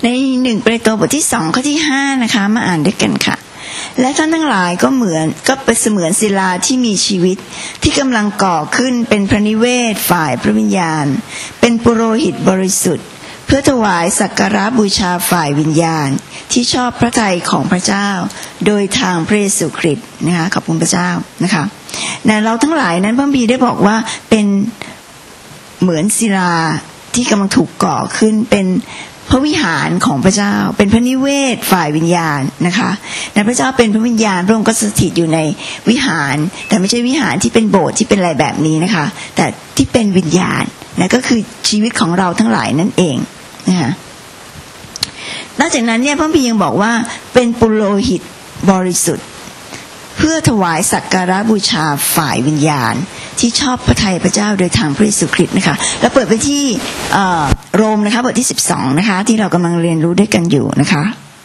ใน1เปโตรบทที่2ข้อที่5นะคะมาอ่านด้วยกันค่ะและท่านทั้งหลายก็เป็นเสมือนศิลาที่มีชีวิตที่กำลังก่อขึ้นเป็นพระนิเวศฝ่ายพระวิญญาณเป็นปุโรหิตบริสุทธิ์เพื่อถวายสักการะบูชาฝ่ายวิญญาณที่ชอบพระทัยของพระเจ้าโดยทางพระเยซูคริสต์นะคะขอบคุณพระเจ้านะคะเราทั้งหลายนั้นพระคัมภีร์ได้บอกว่าเป็นเหมือนศิลาที่กำลังถูกก่อขึ้นเป็นพระวิหารของพระเจ้าเป็นพระนิเวศฝ่ายวิญญาณนะคะพระเจ้าเป็นพระวิญญาณพระองค์ก็สถิตอยู่ในวิหารแต่ไม่ใช่วิหารที่เป็นโบสถ์ที่เป็นอะไรแบบนี้นะคะแต่ที่เป็นวิญญาณก็คือชีวิตของเราทั้งหลายนั่นเองนะคะนอกจากนั้นเนี่ยพระคัมภีร์ยังบอกว่าเป็นปุโรหิตบริสุทธิ์เพื่อถวายสักการะบูชาฝ่ายวิญญาณที่ชอบพระทัยพระเจ้าโดยทางพระเยซูคริสต์นะคะแล้วเปิดไปที่โรมนะคะบทที่12นะคะที่เรากำลังเรียนรู้ด้วยกันอยู่นะคะ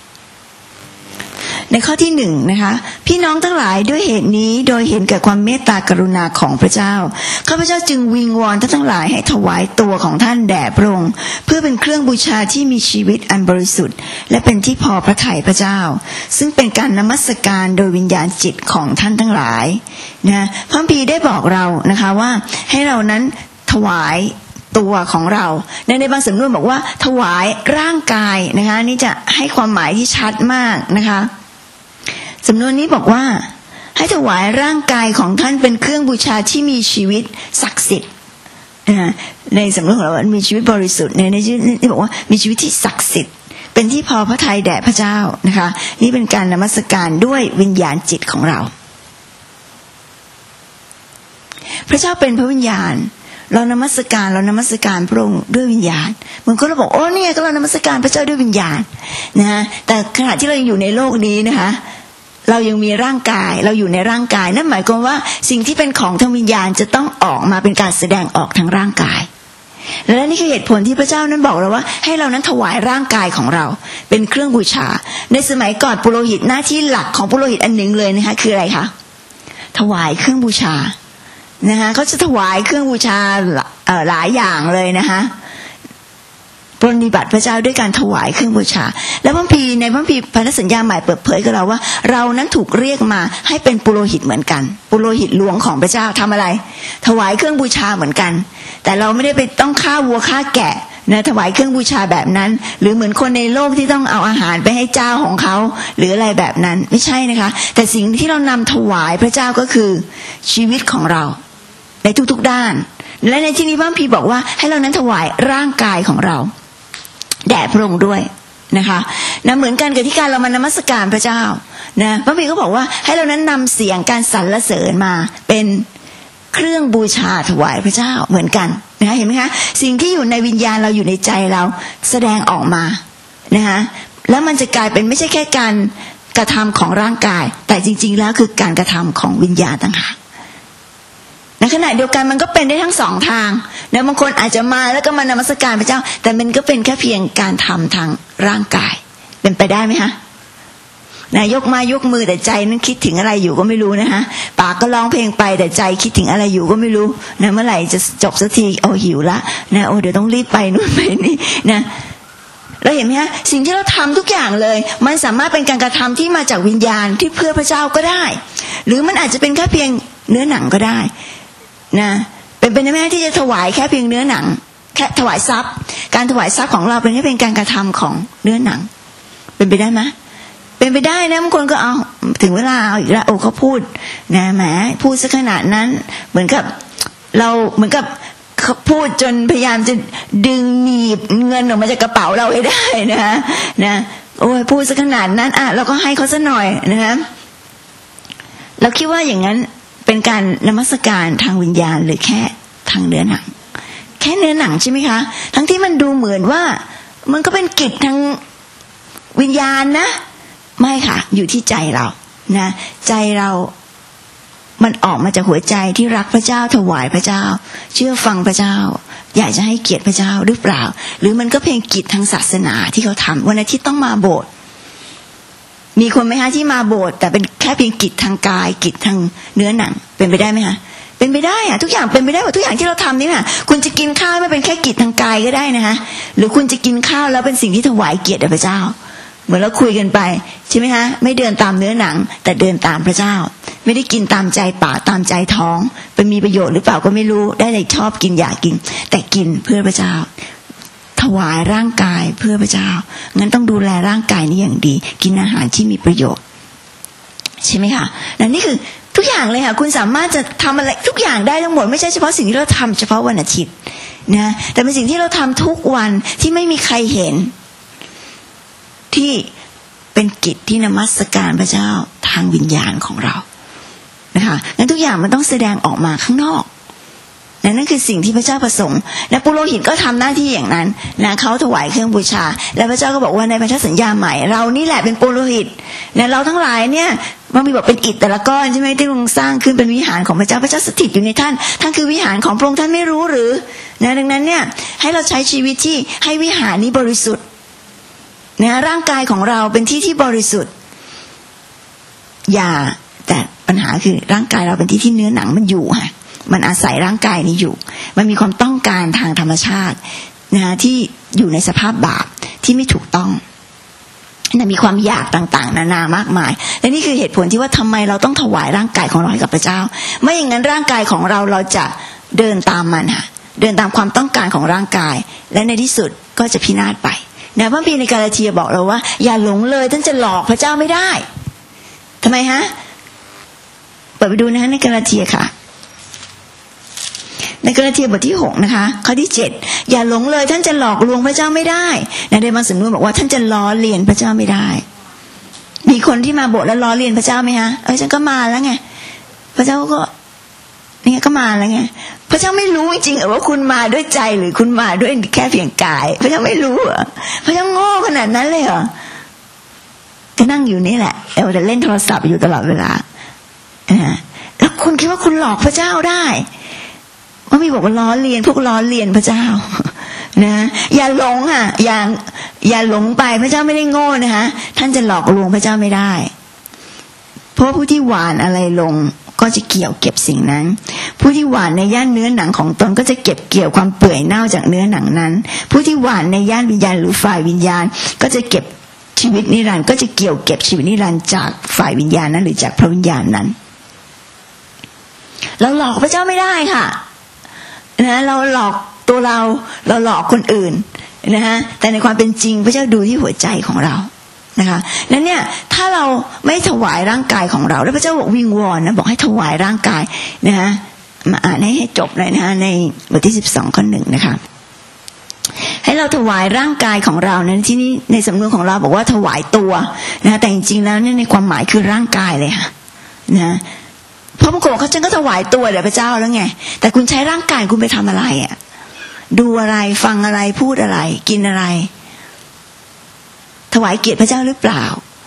ในข้อที่1นะคะพี่น้องทั้งหลายด้วยเหตุนี้โดยเห็นแก่ความเมตตากรุณาของพระเจ้าข้าพเจ้าจึงวิงวอนท่านทั้งหลายให้ถวายตัวของท่านแด่พระองค์เพื่อเป็นเครื่องบูชาที่มีชีวิตอันบริสุทธิ์และเป็นที่พอพระทัยพระเจ้าซึ่งเป็นการนมัสการโดยวิญญาณจิตของท่านทั้งหลายนะพระคัมภีร์ได้บอกเรานะคะว่าให้เรานั้นถวายตัวของเราในบางสำนวนบอกว่าถวายร่างกายนะคะนี่จะให้ความหมายที่ชัดมากนะคะสำนวนนี้บอกว่าให้ถวายร่างกายของท่านเป็นเครื่องบูชาที่มีชีวิตศักดิ์สิทธิ์ในสำนวนของเรามีชีวิตบริสุทธิ์ในชื่อนี่บอกว่ามีชีวิตที่ศักดิ์สิทธิ์เป็นที่พอพระทัยแด่พระเจ้านะคะนี่เป็นการนมัสการด้วยวิญญาณจิตของเราพระเจ้าเป็นพระวิญญาณเรานมัสการพระองค์ด้วยวิญญาณมันก็เราบอกโอ้เนี่ยก็เรานมัสการพระเจ้าด้วยวิญญาณนะแต่ขณะที่เราอยู่ในโลกนี้นะคะเรายังมีร่างกายเราอยู่ในร่างกายนั่นหมายความว่าสิ่งที่เป็นของทางวิญญาณจะต้องออกมาเป็นการแสดงออกทางร่างกายและนี่คือเหตุผลที่พระเจ้านั้นบอกเราว่าให้เรานั้นถวายร่างกายของเราเป็นเครื่องบูชาในสมัยก่อนปุโรหิตหน้าที่หลักของปุโรหิตอันหนึ่งเลยนะคะคืออะไรคะถวายเครื่องบูชานะคะเขาจะถวายเครื่องบูชาหลายอย่างเลยนะคะปฏิบัติพระเจ้าด้วยการถวายเครื่องบูชาและพระคัมภีร์ในพระคัมภีร์พันธสัญญาใหม่เปิดเผยกับเราว่าเรานั้นถูกเรียกมาให้เป็นปุโรหิตเหมือนกันปุโรหิตหลวงของพระเจ้าทำอะไรถวายเครื่องบูชาเหมือนกันแต่เราไม่ได้ไปต้องฆ่าวัวฆ่าแกะนะถวายเครื่องบูชาแบบนั้นหรือเหมือนคนในโลกที่ต้องเอาอาหารไปให้เจ้าของเขาหรืออะไรแบบนั้นไม่ใช่นะคะแต่สิ่งที่เรานำถวายพระเจ้าก็คือชีวิตของเราในทุกๆด้านและในที่นี้พระคัมภีร์บอกว่าให้เรานั้นถวายร่างกายของเราแด่พระองค์ด้วยนะคะเหมือนกันกับที่การเรามานมัสการพระเจ้านะพระคัมภีร์ก็บอกว่าให้เรานั้นนำเสียงการสรรเสริญมาเป็นเครื่องบูชาถวายพระเจ้าเหมือนกันนะเห็นไหมคะสิ่งที่อยู่ในวิญญาณเราอยู่ในใจเราแสดงออกมานะคะแล้วมันจะกลายเป็นไม่ใช่แค่การกระทำของร่างกายแต่จริงๆแล้วคือการกระทำของวิญญาณต่างหากในขณะเดียวกันมันก็เป็นได้ทั้งสองทางนะบางคนอาจจะมาแล้วก็มานมัสการพระเจ้าแต่มันก็เป็นแค่เพียงการทำทางร่างกายเป็นไปได้ไหมคะนะยกมือแต่ใจนั้นคิดถึงอะไรอยู่ก็ไม่รู้นะคะปากก็ร้องเพลงไปแต่ใจคิดถึงอะไรอยู่ก็ไม่รู้นะเมื่อไหร่จะจบสักทีโอ้หิวละนะโอ้เดี๋ยวต้องรีบไปนู่นไปนี่นะเราเห็นไหมคะสิ่งที่เราทำทุกอย่างเลยมันสามารถเป็นการกระทำที่มาจากวิญญาณที่เพื่อพระเจ้าก็ได้หรือมันอาจจะเป็นแค่เพียงเนื้อหนังก็ได้นะเป็นไปได้ไหมที่จะถวายแค่เพียงเนื้อหนังแค่ถวายทรัพย์การถวายทรัพย์ของเราเป็นแค่เป็นการกระทำของเนื้อหนังเป็นไปได้ไหมเป็นไปได้นะบางคนก็เอาถึงเวลาเอาอีกแล้วโอ้เขาพูดนะแหมพูดซะขนาดนั้นเหมือนกับเราเหมือนกับเขาพูดจนพยายามจะดึงหนีบเงินออกมาจากกระเป๋าเราให้ได้นะโอ้ยพูดซะขนาดนั้นเราก็ให้เขาซะหน่อยนะคะเราคิดว่าอย่างนั้นเป็นการนมัสการทางวิญญาณหรือแค่ทางเนื้อหนังแค่เนื้อหนังใช่ไหมคะทั้งที่มันดูเหมือนว่ามันก็เป็นกิจทางวิญญาณนะไม่ค่ะอยู่ที่ใจเรานะใจเรามันออกมาจากหัวใจที่รักพระเจ้าถวายพระเจ้าเชื่อฟังพระเจ้าอยากจะให้เกียรติพระเจ้าหรือเปล่าหรือมันก็เพียงกิจทางศาสนาที่เขาทำวันอาทิตย์ต้องมาโบสถ์มีคนไหมคะที่มาโบสถ์แต่เป็นแค่เพียงกิจทางกายกิจทางเนื้อหนังเป็นไปได้ไหมคะเป็นไปได้อะทุกอย่างเป็นไปได้หมดทุกอย่างที่เราทำนี่ค่ะคุณจะกินข้าวไม่เป็นแค่กิจทางกายก็ได้นะคะหรือคุณจะกินข้าวแล้วเป็นสิ่งที่ถวายเกียรติแด่พระเจ้าเหมือนเราคุยกันไปใช่ไหมคะไม่เดินตามเนื้อหนังแต่เดินตามพระเจ้าไม่ได้กินตามใจปากตามใจท้องเป็นมีประโยชน์หรือเปล่าก็ไม่รู้ได้แต่ชอบกินอยากกินแต่กินเพื่อพระเจ้าถวายร่างกายเพื่อพระเจ้างั้นต้องดูแลร่างกายนี้อย่างดีกินอาหารที่มีประโยชน์ใช่ไหมคะนั่นนี่คือทุกอย่างเลยค่ะคุณสามารถจะทำอะไรทุกอย่างได้ทั้งหมดไม่ใช่เฉพาะสิ่งที่เราทำเฉพาะวันอาทิตย์นะแต่เป็นสิ่งที่เราทำทุกวันที่ไม่มีใครเห็นที่เป็นกิจที่นมัสการพระเจ้าทางวิญญาณของเรานะคะงั้นทุกอย่างมันต้องแสดงออกมาข้างนอกนั่นคือสิ่งที่พระเจ้าประสงค์และปุโรหิตก็ทำหน้าที่อย่างนั้นนะเขาถวายเครื่องบูชาและพระเจ้าก็บอกว่าในพันธสัญญาใหม่เรานี่แหละเป็นปุโรหิตนะเราทั้งหลายเนี่ยมันมีบอกเป็นอิฐแต่ละก้อนใช่ไหมที่ทรงสร้างขึ้นเป็นวิหารของพระเจ้าพระเจ้าสถิตอยู่ในท่านท่านคือวิหารของพระองค์ท่านไม่รู้หรือนะดังนั้นเนี่ยให้เราใช้ชีวิตที่ให้วิหารนี้บริสุทธิ์นะร่างกายของเราเป็นที่ที่บริสุทธิ์อย่าแต่ปัญหาคือร่างกายเราเป็นที่ที่เนื้อหนังมันอยู่ค่ะมันอาศัยร่างกายนี้อยู่มันมีความต้องการทางธรรมชาตินะที่อยู่ในสภาพบาปที่ไม่ถูกต้องนะมีความอยากต่างๆนานามากมายและนี่คือเหตุผลที่ว่าทำไมเราต้องถวายร่างกายของเราให้กับพระเจ้าไม่อย่างนั้นร่างกายของเราจะเดินตามมันค่ะเดินตามความต้องการของร่างกายและในที่สุดก็จะพินาศไปนะพระคัมภีร์ในกาลาเทียบอกเราว่าอย่าหลงเลยท่านจะหลอกพระเจ้าไม่ได้ทำไมฮะเปิดไปดูนะในกาลาเทียค่ะในกาลาเทียบทที่6นะคะข้อที่7อย่าหลงเลยท่านจะหลอกลวงพระเจ้าไม่ได้ในบางสำนวนบอกว่าท่านจะล้อเลียนพระเจ้าไม่ได้มีคนที่มาโบสถ์แล้วล้อเลียนพระเจ้าไหมฮะฉันก็มาแล้วไงพระเจ้าก็นี่ก็มาแล้วไงพระเจ้าไม่รู้จริงๆว่าคุณมาด้วยใจหรือคุณมาด้วยแค่เพียงกายพระเจ้าไม่รู้เหรอพระเจ้าโง่ขนาดนั้นเลยเหรอก็นั่งอยู่นี่แหละแต่เล่นโทรศัพท์อยู่ตลอดเวลาแล้วคุณคิดว่าคุณหลอกพระเจ้าได้ว่ามีบอกว่าล้อเลียนพวกล้อเลียนพระเจ้านะอย่าหลงค่ะอย่าหลงไปพระเจ้าไม่ได้โง่นะคะท่านจะหลอกลวงพระเจ้าไม่ได้เพราะผู้ที่หว่านอะไรลงก็จะเกี่ยวเก็บสิ่งนั้นผู้ที่หว่านในย่านเนื้อหนังของตนก็จะเก็บเกี่ยวความเปื่อยเน่าจากเนื้อหนังนั้นผู้ที่หว่านในย่านวิญญาณหรือฝ่ายวิญญาณก็จะเก็บชีวิตนิรันดร์ก็จะเกี่ยวเก็บชีวิตนิรันดร์จากฝ่ายวิญญาณนั้นหรือจากพระวิญญาณนั้นเราหลอกพระเจ้าไม่ได้ค่ะนะเราหลอกตัวเราหลอกคนอื่นนะฮะแต่ในความเป็นจริงพระเจ้าดูที่หัวใจของเรานะคะนั้นเนี่ยถ้าเราไม่ถวายร่างกายของเราแล้วพระเจ้าบอกวิงวอนนะบอกให้ถวายร่างกายนะฮะมาอ่านให้จบเลยนะฮะในบทที่12ข้อ1นะคะให้เราถวายร่างกายของเรานั้นที่นี่ในสำนวนของเราบอกว่าถวายตัวนะแต่จริงๆแล้วเนี่ยในความหมายคือร่างกายเลยค่ะนะเพราะบางคนเขาฉันก็ถวายตัวแด่พระเจ้าแล้วไงแต่คุณใช้ร่างกายคุณไปทำอะไรอ่ะดูอะไรฟังอะไรพูดอะไรกินอะไรถวายเกียรติพระเจ้าหรือเปล่า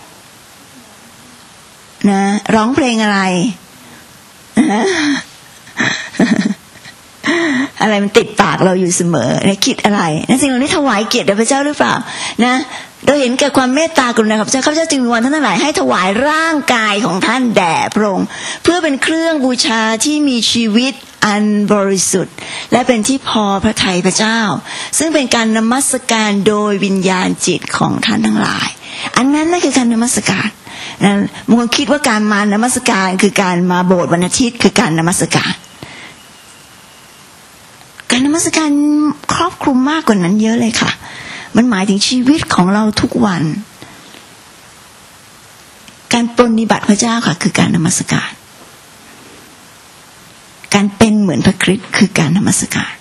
นะร้องเพลงอะไรอะไรมันติดปากเราอยู่เสมอและคิดอะไรนั่นสิ่งเหล่านี้ถวายเกียรติแด่พระเจ้าหรือเปล่านะเราเห็นแก่ความเมตตากรุณาของพระเจ้าข้าพเจ้าจึงวิงวอนท่านทั้งหลายให้ถวายร่างกายของท่านแด่พระองค์เพื่อเป็นเครื่องบูชาที่มีชีวิตอันบริสุทธิ์และเป็นที่พอพระทัยพระเจ้าซึ่งเป็นการนมัสการโดยวิญญาณจิตของท่านทั้งหลายอันนั้นนั่นคือการนมัสการนะบางคนคิดว่าการมานมัสการคือการมาโบสถ์วันอาทิตย์คือการนมัสการการนมัสการครอบคลุมมากกว่านั้นเยอะเลยค่ะมันหมายถึงชีวิตของเราทุกวันการปรนนิบัติพระเจ้าค่ะคือการนมัสการการเป็นเหมือนพระคริสต์คือการนมัสการ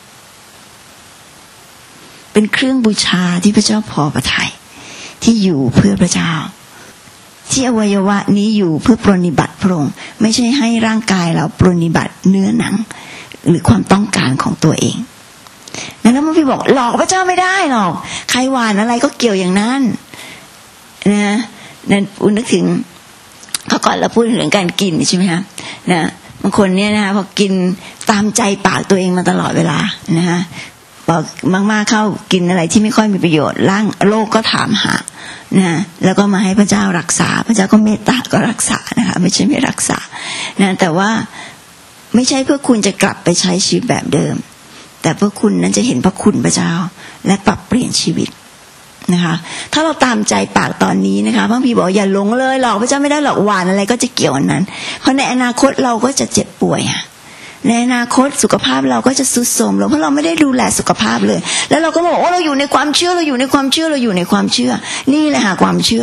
เป็นเครื่องบูชาที่พระเจ้าพอพระทัยที่อยู่เพื่อพระเจ้าที่อวัยวะนี้อยู่เพื่อปรนนิบัติพระองค์ไม่ใช่ให้ร่างกายเราปรนนิบัติเนื้อหนังหรือความต้องการของตัวเองนั้นพี่บอกหลอกพระเจ้าไม่ได้หรอกใครหวานอะไรก็เกี่ยวอย่างนั้นนะนั่นนึกถึงเขาก่อนเราพูดถึงการกินใช่ไหมคะนะบางคนเนี่ยนะคะพอกินตามใจปากตัวเองมาตลอดเวลานะคะบอกมากๆเข้ากินอะไรที่ไม่ค่อยมีประโยชน์ร่างโรคก็ถามหานะแล้วก็มาให้พระเจ้ารักษาพระเจ้าก็เมตตาก็รักษานะคะไม่ใช่ไม่รักษานะแต่ว่าไม่ใช่เพื่อคุณจะกลับไปใช้ชีวิตแบบเดิมแต่เพื่อคุณนั้นจะเห็นพระคุณพระเจ้าและปรับเปลี่ยนชีวิตนะคะถ้าเราตามใจปากตอนนี้นะคะพระพี่บอกอย่าหลงเลยหลอกพระเจ้าไม่ได้หรอกหวานอะไรก็จะเกี่ยวอันนั้นเพราะในอนาคตเราก็จะเจ็บป่วยในอนาคตสุขภาพเราก็จะทรุดโทรมลงเพราะเราไม่ได้ดูแลสุขภาพเลยแล้วเราก็บอกว่าเราอยู่ในความเชื่อเราอยู่ในความเชื่อเราอยู่ในความเชื่อนี่แหละค่ะความเชื่อ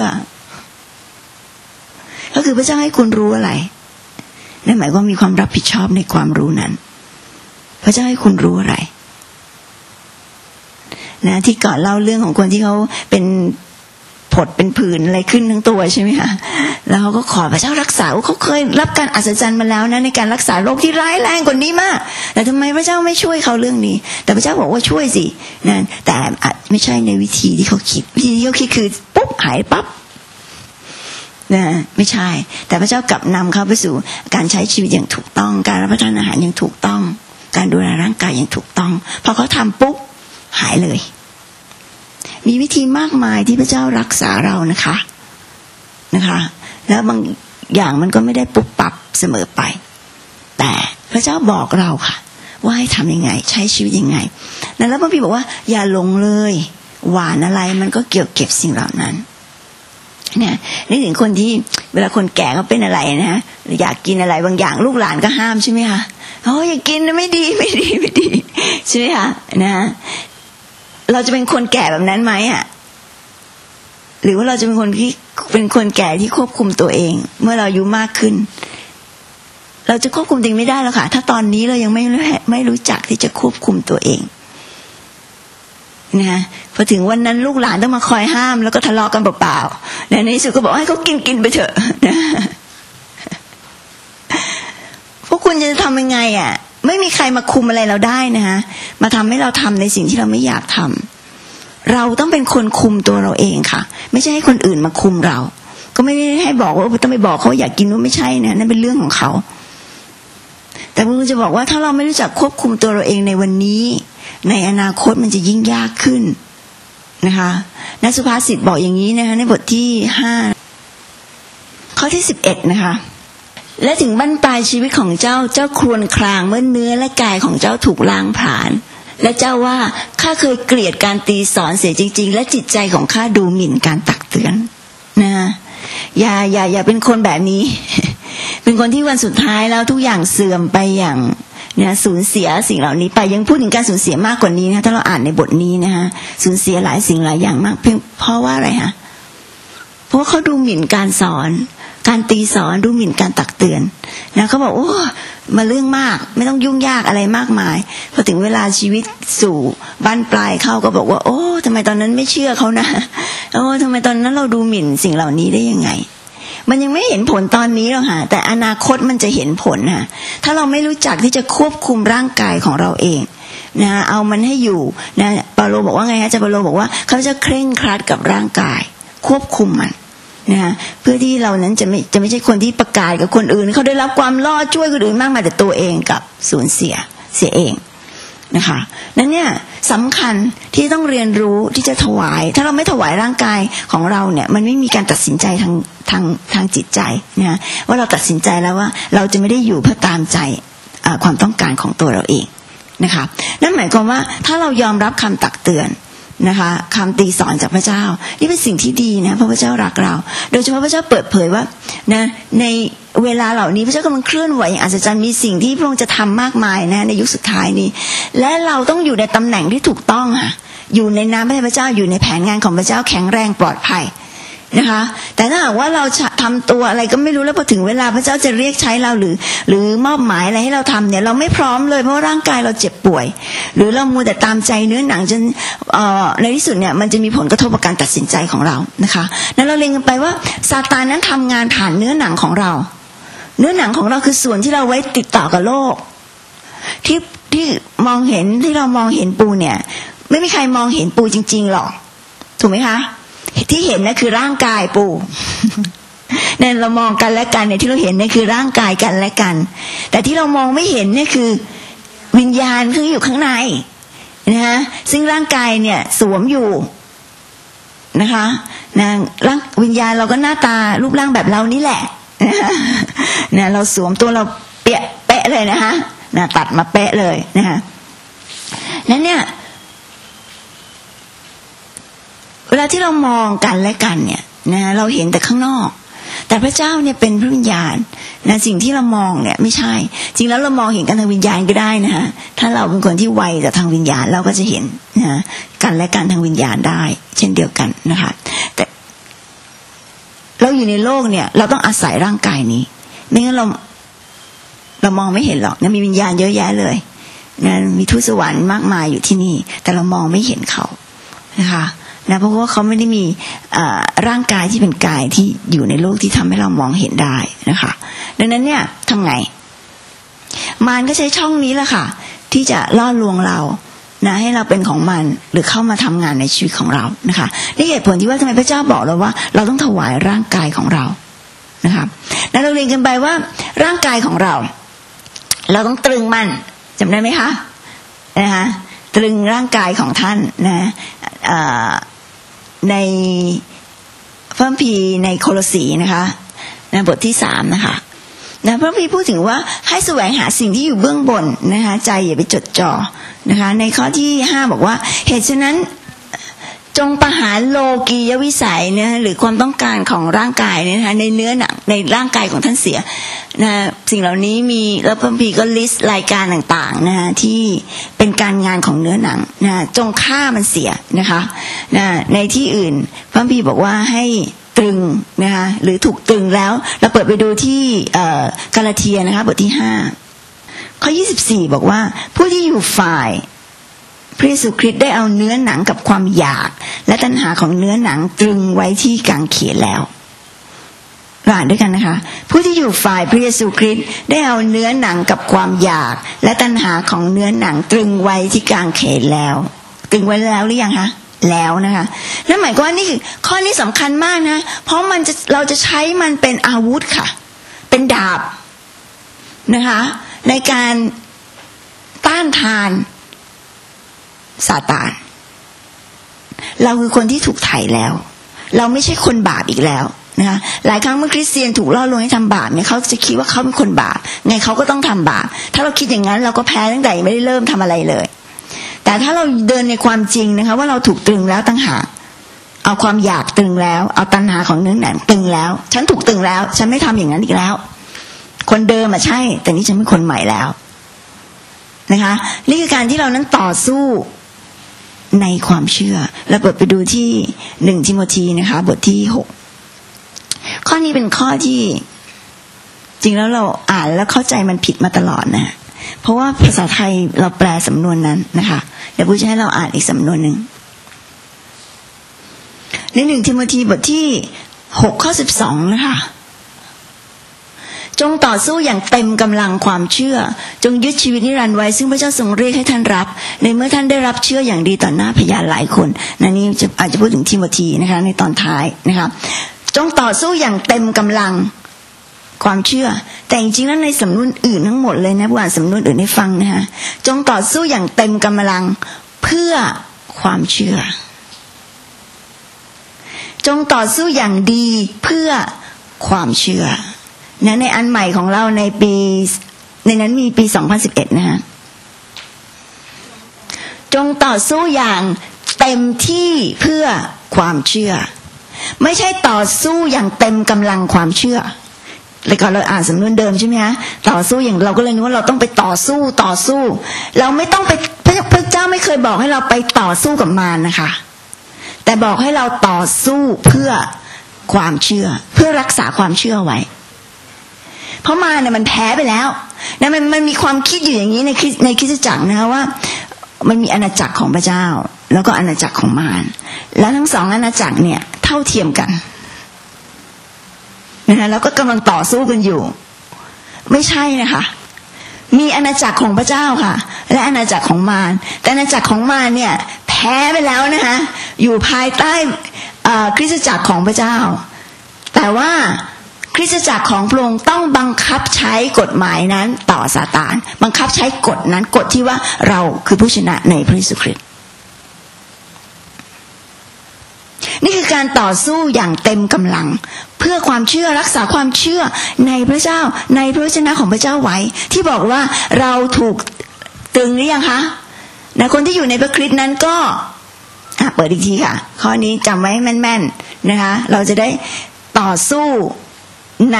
ก็คือพระเจ้าให้คุณรู้อะไรนั่นหมายความมีความรับผิดชอบในความรู้นั้นพระเจ้าให้คุณรู้อะไรนะที่ก่อนเล่าเรื่องของคนที่เขาเป็นผดเป็นผื่นอะไรขึ้นทั้งตัวใช่ไหมคะแล้วเขาก็ขอพระเจ้ารักษาเขาเคยรับการอัศจรรย์มาแล้วนะในการรักษาโรคที่ร้ายแรงกว่านี้มากแต่ทำไมพระเจ้าไม่ช่วยเขาเรื่องนี้แต่พระเจ้าบอกว่าช่วยสินะแต่ไม่ใช่ในวิธีที่เขาคิดวิธีที่เขาคิดคือปุ๊บหายปั๊บนะไม่ใช่แต่พระเจ้ากลับนำเขาไปสู่การใช้ชีวิตอย่างถูกต้องการรับประทานอาหารอย่างถูกต้องการดูแลร่างกายอย่างถูกต้องพอเขาทำปุ๊บหายเลยมีวิธีมากมายที่พระเจ้ารักษาเรานะคะแล้วบางอย่างมันก็ไม่ได้ปุ๊บปับเสมอไปแต่พระเจ้าบอกเราค่ะว่าให้ทำยังไงใช้ชีวิตยังไงแล้วพระพี่บอกว่าอย่าหลงเลยหวานอะไรมันก็เกี่ยวเก็บสิ่งเหล่านั้นเนี่ยนึกถึงคนที่เวลาคนแก่เขาเป็นอะไรนะอยากกินอะไรบางอย่างลูกหลานก็ห้ามใช่ไหมคะอย่ากินนะไม่ดีใช่ไหมคะนะเราจะเป็นคนแก่แบบนั้นไหมหรือว่าเราจะเป็นคนแก่ที่ควบคุมตัวเองเมื่อเราอายุมากขึ้นเราจะควบคุมตัวเองไม่ได้แล้วค่ะถ้าตอนนี้เรายังไม่รู้จักที่จะควบคุมตัวเองนะพอถึงวันนั้นลูกหลานต้องมาคอยห้ามแล้วก็ทะเลาะกันเปล่าๆในที่สุดก็บอกให้เขากินไปเถอะนะพวกคุณจะทำยังไงไม่มีใครมาคุมอะไรเราได้นะคะมาทำให้เราทำในสิ่งที่เราไม่อยากทำเราต้องเป็นคนคุมตัวเราเองค่ะไม่ใช่ให้คนอื่นมาคุมเราก็ไม่ได้ให้บอกว่าต้องไปบอกเขาอยากกินนู้นไม่ใช่นะนั่นเป็นเรื่องของเขาแต่ผมจะบอกว่าถ้าเราไม่รู้จักควบคุมตัวเราเองในวันนี้ในอนาคตมันจะยิ่งยากขึ้นนะคะนักสุภาษิตบอกอย่างนี้นะคะในบทที่5ข้อที่11นะคะและถึงบั้นปลายชีวิตของเจ้าครวญครางเมื่อเนื้อและกายของเจ้าถูกล้างผลาญและเจ้าว่าข้าเคยเกลียดการตีสอนเสียจริงๆและจิตใจของข้าดูหมิ่นการตักเตือนนะอย่าเป็นคนแบบนี้ เป็นคนที่วันสุดท้ายแล้วทุกอย่างเสื่อมไปอย่างสูญเสียสิ่งเหล่านี้ไปยังพูดถึงการสูญเสียมากกว่านี้นะถ้าเราอ่านในบทนี้นะคะสูญเสียหลายสิ่งหลายอย่างมากเพราะว่าอะไรคะเพราะเขาดูหมิ่นการสอนการตีสอนดูหมิ่นการตักเตือนนะเขาบอกโอ้มาเรื่องมากไม่ต้องยุ่งยากอะไรมากมายพอถึงเวลาชีวิตสู่บ้านปลายเข้าก็บอกว่าโอ้ทำไมตอนนั้นไม่เชื่อเขานะทำไมตอนนั้นเราดูหมิ่นสิ่งเหล่านี้ได้ยังไงมันยังไม่เห็นผลตอนนี้หรอกค่ะแต่อนาคตมันจะเห็นผลค่ะถ้าเราไม่รู้จักที่จะควบคุมร่างกายของเราเองนะเอามันให้อยู่นะเปาโลบอกว่าไงคะอาจารย์เปาโลบอกว่าเขาจะเคร่งครัดกับร่างกายควบคุมมันนะเพื่อที่เรานั้นจะไม่ใช่คนที่ประกาศกับคนอื่นเขาได้รับความรอดช่วยคนอื่นมากมายแต่ตัวเองกับสูญเสียเองนะคะนั้นเนี่ยสำคัญที่ต้องเรียนรู้ที่จะถวายถ้าเราไม่ถวายร่างกายของเราเนี่ยมันไม่มีการตัดสินใจทางจิตใจนะว่าเราตัดสินใจแล้วว่าเราจะไม่ได้อยู่เพื่อตามใจความต้องการของตัวเราเองนะคะนั่นหมายความว่าถ้าเรายอมรับคำตักเตือนนะคะคำตีสอนจากพระเจ้านี่เป็นสิ่งที่ดีนะเพราะพระเจ้ารักเราโดยเฉพาะพระเจ้าเปิดเผยว่านะในเวลาเหล่านี้พระเจ้ากำลังเคลื่อนไหวอย่างอัศจรรย์มีสิ่งที่พระองค์จะทำมากมายนะในยุคสุดท้ายนี้และเราต้องอยู่ในตำแหน่งที่ถูกต้องค่ะอยู่ในน้ำพระเจ้าอยู่ในแผนงานของพระเจ้าแข็งแรงปลอดภัยนะคะแต่ถ้าหากว่าเราทำตัวอะไรก็ไม่รู้แล้วพอถึงเวลาพระเจ้าจะเรียกใช้เราหรือมอบหมายอะไรให้เราทำเนี่ยเราไม่พร้อมเลยเพราะร่างกายเราเจ็บป่วยหรือเรามัวแต่ตามใจเนื้อหนังจนในที่สุดเนี่ยมันจะมีผลกระทบกับการตัดสินใจของเรานะคะนั้นเราเล็งกันไปว่าซาตานนั้นทำงานผ่านเนื้อหนังของเราเนื้อหนังของเราคือส่วนที่เราไว้ติดต่อกับโลกที่มองเห็นที่เรามองเห็นปูเนี่ยไม่มีใครมองเห็นปูจริงๆหรอกถูกไหมคะที่เห็นนะคือร่างกายปูเนี่ยเรามองกันและกันเนี่ยที่เราเห็นเนี่ยคือร่างกายกันและกันแต่ที่เรามองไม่เห็นเนี่ยคือวิญญาณคืออยู่ข้างในนะฮะซึ่งร่างกายเนี่ยสวมอยู่นะคะนะร่างวิญญาณเราก็หน้าตารูปร่างแบบเรานี่แหละนะเราสวมตัวเราเป๊ะเลยนะคะตัดมาเป๊ะเลยนะคะนั้นเนี่ยเวลาที่เรามองกันและกันเนี่ยนะเราเห็นแต่ข้างนอกแต่พระเจ้าเนี่ยเป็นพระวิญญาณนะสิ่งที่เรามองเนี่ยไม่ใช่จริงแล้วเรามองเห็นกันทางวิญญาณก็ได้นะคะถ้าเราเป็นคนที่ไวแต่ทางวิญญาณเราก็จะเห็นนะกันและกันทางวิญญาณได้เช่นเดียวกันนะคะแต่เราอยู่ในโลกเนี่ยเราต้องอาศัยร่างกายนี้ไม่งั้นเรามองไม่เห็นหรอกนะมีวิญญาณเยอะแยะเลยนะมีทูตสวรรค์มากมายอยู่ที่นี่แต่เรามองไม่เห็นเขานะคะนะเพราะว่าเขาไม่ได้มีร่างกายที่เป็นกายที่อยู่ในโลกที่ทำให้เรามองเห็นได้นะคะดังนั้นเนี่ยทำไงมารก็ใช้ช่องนี้แหละค่ะที่จะล่อลวงเรานะให้เราเป็นของมันหรือเข้ามาทำงานในชีวิตของเรานะคะนี่เหตุผลที่ว่าทำไมพระเจ้าบอกเราว่าเราต้องถวายร่างกายของเรานะคะแล้วเราเรียนกันไปว่าร่างกายของเราต้องตรึงมันจำได้ไหมคะนะคะตรึงร่างกายของท่านนะในพระคัมภีร์ในโคโลสีนะคะในบทที่3นะคะพระคัมภีร์พูดถึงว่าให้แสวงหาสิ่งที่อยู่เบื้องบนนะคะใจอย่าไปจดจ่อนะคะในข้อที่5บอกว่าเหตุฉะนั้นจงประหารโลกียวิสัยนะหรือความต้องการของร่างกายนะคะในเนื้อหนังในร่างกายของท่านเสียนะสิ่งเหล่านี้มีแล้วพระคัมภีร์ก็ลิสต์รายการต่างๆนะคะที่เป็นการงานของเนื้อหนังนะจงฆ่ามันเสียนะคะนะในที่อื่นพระคัมภีร์บอกว่าให้ตรึงนะคะหรือถูกตรึงแล้วเราเปิดไปดูที่กาลาเทียนะคะบทที่5ข้อ24บอกว่าผู้ที่อยู่ฝ่ายพระเยซูคริสต์ได้เอาเนื้อหนังกับความอยากและตัณหาของเนื้อหนังตรึงไว้ที่กางเขนแล้วอ่านด้วยกันนะคะผู้ที่อยู่ฝ่ายพระเยซูคริสต์ได้เอาเนื้อหนังกับความอยากและตัณหาของเนื้อหนังตรึงไว้ที่กางเขนแล้วตรึงไว้แล้วหรือยังคะแล้วนะคะนั่นหมายความว่านี่คือข้อนี้สำคัญมากนะเพราะเราจะใช้มันเป็นอาวุธค่ะเป็นดาบนะคะในการต้านทานซาตานเราคือคนที่ถูกไถ่แล้วเราไม่ใช่คนบาปอีกแล้วนะคะหลายครั้งเมื่อคริสเตียนถูกล่อลวงให้ทำบาปเนี่ยเขาจะคิดว่าเขาเป็นคนบาปไงเขาก็ต้องทำบาปถ้าเราคิดอย่างนั้นเราก็แพ้ตั้งแต่ไม่ได้เริ่มทำอะไรเลยแต่ถ้าเราเดินในความจริงนะคะว่าเราถูกตรึงแล้วตั้งหากเอาความอยากตรึงแล้วเอาตัณหาของเนื้อหนังตรึงแล้วฉันถูกตรึงแล้วฉันไม่ทำอย่างนั้นอีกแล้วคนเดิมใช่แต่นี่ฉันเป็นคนใหม่แล้วนะคะนี่คือการที่เรานั้นต่อสู้ในความเชื่อเราเปิดไปดูที่1ทิโมธีนะคะบทที่6ข้อนี้เป็นข้อที่จริงแล้วเราอ่านแล้วเข้าใจมันผิดมาตลอดนะเพราะว่าภาษาไทยเราแปลสำนวนนั้นนะคะเดี๋ยวผู้จะให้เราอ่านอีกสำนวนหนึ่งใน1ทิโมธีบทที่6ข้อ12นะคะจงต่อสู้อย่างเต็มกำลังความเชื่อจงยึดชีวิตนิรันดร์ไว้ซึ่งพระเจ้าทรงเรียกให้ท่านรับในเมื่อท่านได้รับเชื่ออย่างดีต่อหน้าพยานหลายคนนี่อาจจะพูดถึงทิโมธีนะคะในตอนท้ายนะคะจงต่อสู้อย่างเต็มกำลังความเชื่อแต่จริงๆแล้วในสำนวนอื่นทั้งหมดเลยนะผู้อ่านสำนวนอื่นให้ฟังนะคะจงต่อสู้อย่างเต็มกำลังเพื่อความเชื่อจงต่อสู้อย่างดีเพื่อความเชื่อนะในอันใหม่ของเราในปีในนั้นมีปี2011นะฮะจงต่อสู้อย่างเต็มที่เพื่อความเชื่อไม่ใช่ต่อสู้อย่างเต็มกำลังความเชื่อแล้วก็เราอ่านสำนวนเดิมใช่ไหมฮะต่อสู้อย่างเราก็เลยนึกว่าเราต้องไปต่อสู้เราไม่ต้องไปพระเจ้าไม่เคยบอกให้เราไปต่อสู้กับมารนะคะแต่บอกให้เราต่อสู้เพื่อความเชื่อเพื่อรักษาความเชื่อไว้เพราะมารเนี่ยมันแพ้ไปแล้วนะมันมีความคิดอยู่อย่างนี้ในคริสตจักรนะคะว่ามันมีอาณาจักรของพระเจ้าแล้วก็อาณาจักรของมารแล้วทั้งสองอาณาจักรเนี่ยเท่าเทียมกันนะคะแล้วก็กำลังต่อสู้กันอยู่ไม่ใช่นะคะมีอาณาจักรของพระเจ้าค่ะและอาณาจักรของมารแต่อาณาจักรของมารเนี่ยแพ้ไปแล้วนะคะอยู่ภายใต้คริสตจักรของพระเจ้าแต่ว่าคริสตจักรของพระองค์ต้องบังคับใช้กฎหมายนั้นต่อซาตานบังคับใช้กฎนั้นกฎที่ว่าเราคือผู้ชนะในพระเยซูคริสต์นี่คือคือการต่อสู้อย่างเต็มกำลังเพื่อความเชื่อรักษาความเชื่อในพระเจ้าในพระวจนะของพระเจ้าไว้ที่บอกว่าเราถูกตรึงหรือยังคะนะคนที่อยู่ในพระคริสต์นั้นก็เปิดอีกทีค่ะข้อนี้จำไว้แม่นๆนะคะเราจะได้ต่อสู้ใน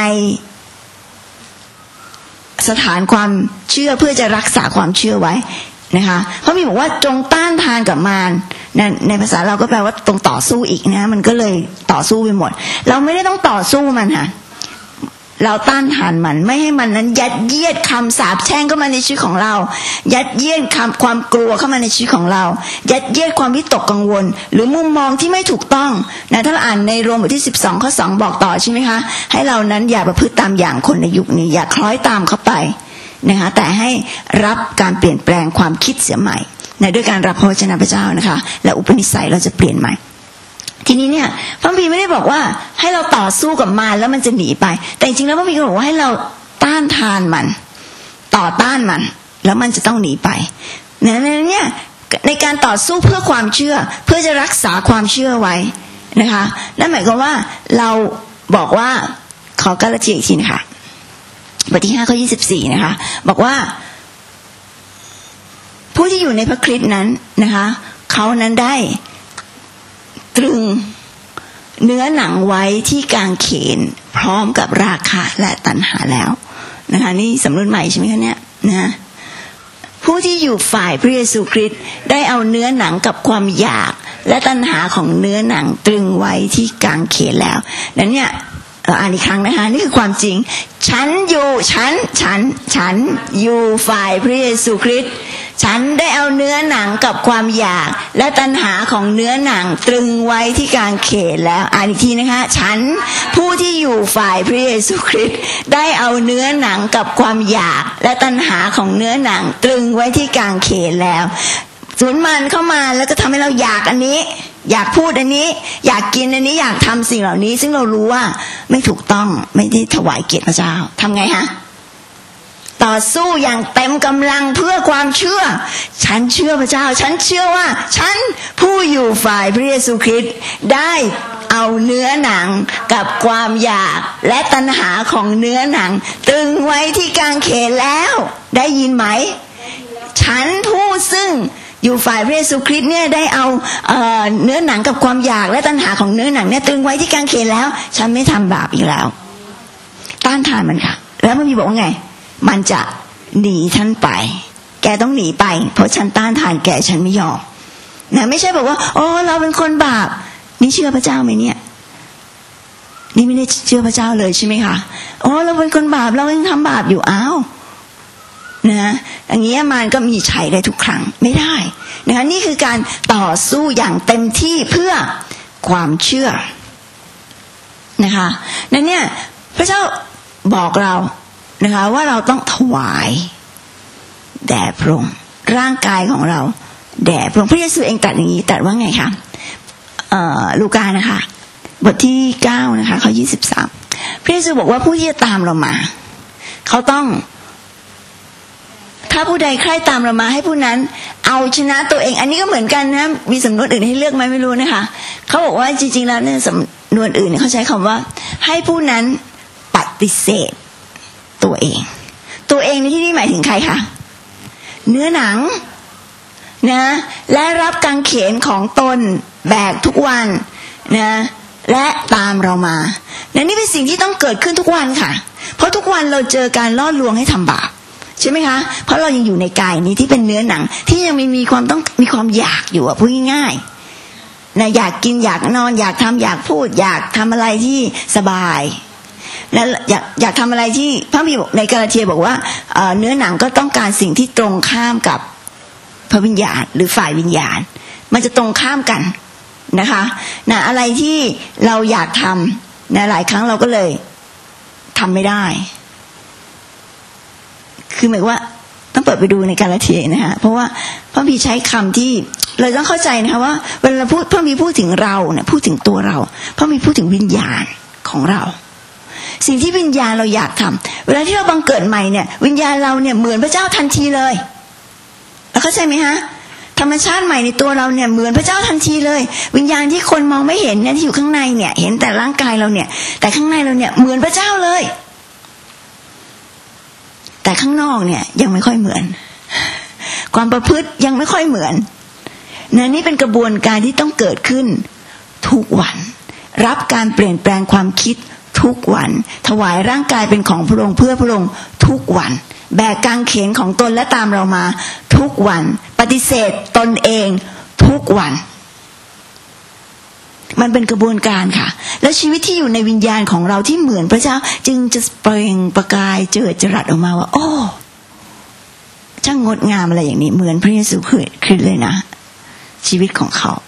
สถานความเชื่อเพื่อจะรักษาความเชื่อไว้นะคะเพราะมีบอกว่าจงต้านทานกับมารในภาษาเราก็แปลว่าตรงต่อสู้อีกนะมันก็เลยต่อสู้ไปหมดเราไม่ได้ต้องต่อสู้มันค่ะเราต้านทานมันไม่ให้มันนั้นยัดเยียดคำสาปแช่งเข้ามาในชีวิตของเรายัดเยียดความกลัวเข้ามาในชีวิตของเรายัดเยียดความวิตกกังวลหรือมุมมองที่ไม่ถูกต้องนะถ้าเราอ่านในโรมบทที่12ข้อ2บอกต่อใช่ไหมคะให้เรานั้นอย่าประพฤติตามอย่างคนในยุคนี้อย่าคล้อยตามเข้าไปนะคะแต่ให้รับการเปลี่ยนแปลงความคิดเสียใหม่นะด้วยการรับพระวจนะพระเจ้านะคะและอุปนิสัยเราจะเปลี่ยนใหม่ทีนี้เนี่ยพระคัมภีร์ไม่ได้บอกว่าให้เราต่อสู้กับมารแล้วมันจะหนีไปแต่จริงๆแล้วพระคัมภีร์บอกว่าให้เราต้านทานมันต่อต้านมันแล้วมันจะต้องหนีไปเนี่ยในการต่อสู้เพื่อความเชื่อเพื่อจะรักษาความเชื่อไว้นะคะนั่นหมายความว่าเราบอกว่าขอกาลาเทียอีกทีนะคะบทที่5ข้อ24นะคะบอกว่าผู้ที่อยู่ในพระคริสต์นั้นนะคะเขานั้นได้ตรึงเนื้อหนังไว้ที่กางเขนพร้อมกับราคะและตัณหาแล้วนะคะนี่สำนวนใหม่ใช่ไหมคะเนี่ยนะผู้ที่อยู่ฝ่ายพระเยซูคริสต์ได้เอาเนื้อหนังกับความอยากและตัณหาของเนื้อหนังตรึงไว้ที่กางเขนแล้วนั้นเนี่ยอ่านอีกครั้งนะคะนี่คือความจริงฉันอยู่ฝ่ายพระเยซูคริสต์ฉันได้เอาเนื้อหนังกับความอยากและตัณหาของเนื้อหนังตรึงไว้ที่กางเขนแล้วอ่านอีกทีนะคะฉันผู้ที่อยู่ฝ่ายพระเยซูคริสต์ได้เอาเนื้อหนังกับความอยากและตัณหาของเนื้อหนังตรึงไว้ที่กางเขนแล้วสูญมันเข้ามาแล้วก็ทำให้เราอยากอันนี้อยากพูดอันนี้อยากกินอันนี้อยากทำสิ่งเหล่านี้ซึ่งเรารู้ว่าไม่ถูกต้องไม่ได้ถวายเกียรติพระเจ้าทำไงฮะต่อสู้อย่างเต็มกำลังเพื่อความเชื่อฉันเชื่อพระเจ้าฉันเชื่อว่าฉันผู้อยู่ฝ่ายพระเยซูคริสต์ได้เอาเนื้อหนังกับความอยากและตัณหาของเนื้อหนังตรึงไว้ที่กางเขนแล้วได้ยินไหมฉันผู้ซึ่งอยู่ฝ่ายพระเยซูคริสต์เนี่ยได้เอาเนื้อหนังกับความอยากและตัณหาของเนื้อหนังเนี่ยตรึงไว้ที่กางเขนแล้วฉันไม่ทำบาปอีกแล้วต้านทานมันค่ะแล้วมันมีบอกว่าไงมันจะหนีท่านไปแกต้องหนีไปเพราะฉันต้านทานแกฉันไม่ยอมนะไม่ใช่บอกว่าโอ้เราเป็นคนบาปนี่เชื่อพระเจ้าไหมเนี่ยนี่ไม่ได้เชื่อพระเจ้าเลยใช่ไหมคะโอ้เราเป็นคนบาปเรายังทำบาปอยู่อ้าวนะอย่างเงี้ยมันก็มีชัยได้ทุกครั้งไม่ได้นะคะนี่คือการต่อสู้อย่างเต็มที่เพื่อความเชื่อนะคะนั่นเนี่ยพระเจ้าบอกเรานะคะว่าเราต้องถวายแด่พระองค์ร่างกายของเราแด่พระองค์พระเยซูเองตรัสอย่างนี้ตรัสว่าไงคะลูกานะคะบทที่9นะคะข้อ23พระเยซูบอกว่าผู้ที่จะตามเรามาเขาต้องถ้าผู้ใดใคร่ตามเรามาให้ผู้นั้นเอาชนะตัวเองอันนี้ก็เหมือนกันนะมีสำนวนอื่นให้เลือกไหมไม่รู้นะคะเขาบอกว่าจริงๆแล้วเนี่ยสำนวนอื่นเขาใช้คำว่าให้ผู้นั้นปฏิเสธตัวเองในที่นี้หมายถึงใครคะเนื้อหนังนะและรับกางเขนของตนแบกทุกวันนะและตามเรามาและนี่เป็นสิ่งที่ต้องเกิดขึ้นทุกวันค่ะเพราะทุกวันเราเจอการล่อลวงให้ทำบาปใช่ไหมคะเพราะเรายังอยู่ในกายนี้ที่เป็นเนื้อหนังที่ยังมีความอยากอยู่พูดง่ายๆนะอยากกินอยากนอนอยากทำอยากพูดอยากทำอะไรที่สบายและอยากทำอะไรที่พระบิดาในกาลาเทียบอกว่าเนื้อหนังก็ต้องการสิ่งที่ตรงข้ามกับพระวิญญาณหรือฝ่ายวิญญาณมันจะตรงข้ามกันนะคะนะอะไรที่เราอยากทำนะหลายครั้งเราก็เลยทำไม่ได้คือหมายว่าต้องเปิดไปดูในกาลาเทียนะคะเพราะว่าพระบิดาใช้คำที่เราต้องเข้าใจนะคะว่าเวลาพระบิดาพูดถึงเราเนี่ยพูดถึงตัวเราพระบิดาพูดถึงวิญญาณของเราสิ่งที่วิญญาณเราอยากทำเวลาที่เราบังเกิดใหม่เนี่ยวิญญาณเราเนี่ยเหมือนพระเจ้าทันทีเลยแล้วเข้าใจไหมฮะธรรมชาติใหม่ในตัวเราเนี่ยเหมือนพระเจ้าทันทีเลยวิญญาณที่คนมองไม่เห็นเนี่ยที่อยู่ข้างในเนี่ยเห็นแต่ร่างกายเราเนี่ยแต่ข้างในเราเนี่ยเหมือนพระเจ้าเลยแต่ข้างนอกเนี่ยยังไม่ค่อยเหมือนความประพฤติยังไม่ค่อยเหมือนนี่เป็นกระบวนการที่ต้องเกิดขึ้นทุกวันรับการเปลี่ยนแปลงความคิดทุกวันถวายร่างกายเป็นของพระองค์เพื่อพระองค์ทุกวันแบกกางเขนของตนและตามเรามาทุกวันปฏิเสธตนเองทุกวันมันเป็นกระบวนการค่ะแล้วชีวิตที่อยู่ในวิญญาณของเราที่เหมือนพระเจ้าจึงจะเปล่งประกายเจิดจรัสออกมาว่าโอ้ช่างงดงามอะไรอย่างนี้เหมือนพระเยซูคริสต์เลยนะชีวิตของเขา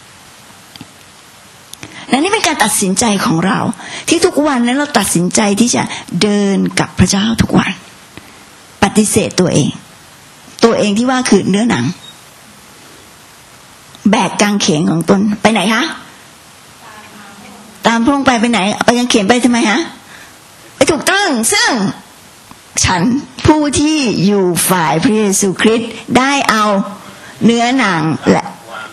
และนี่เป็นการตัดสินใจของเราที่ทุกวันนั้นเราตัดสินใจที่จะเดินกับพระเจ้าทุกวันปฏิเสธตัวเองที่ว่าคือเนื้อหนังแบกกางเขนของตนไปไหนคะตามพระองค์ไปไหนไปกางเขนไปทำไมฮะไปถูกต้องซึ่งฉันผู้ที่อยู่ฝ่ายพระเยซูคริสต์ได้เอาเนื้อหนังและ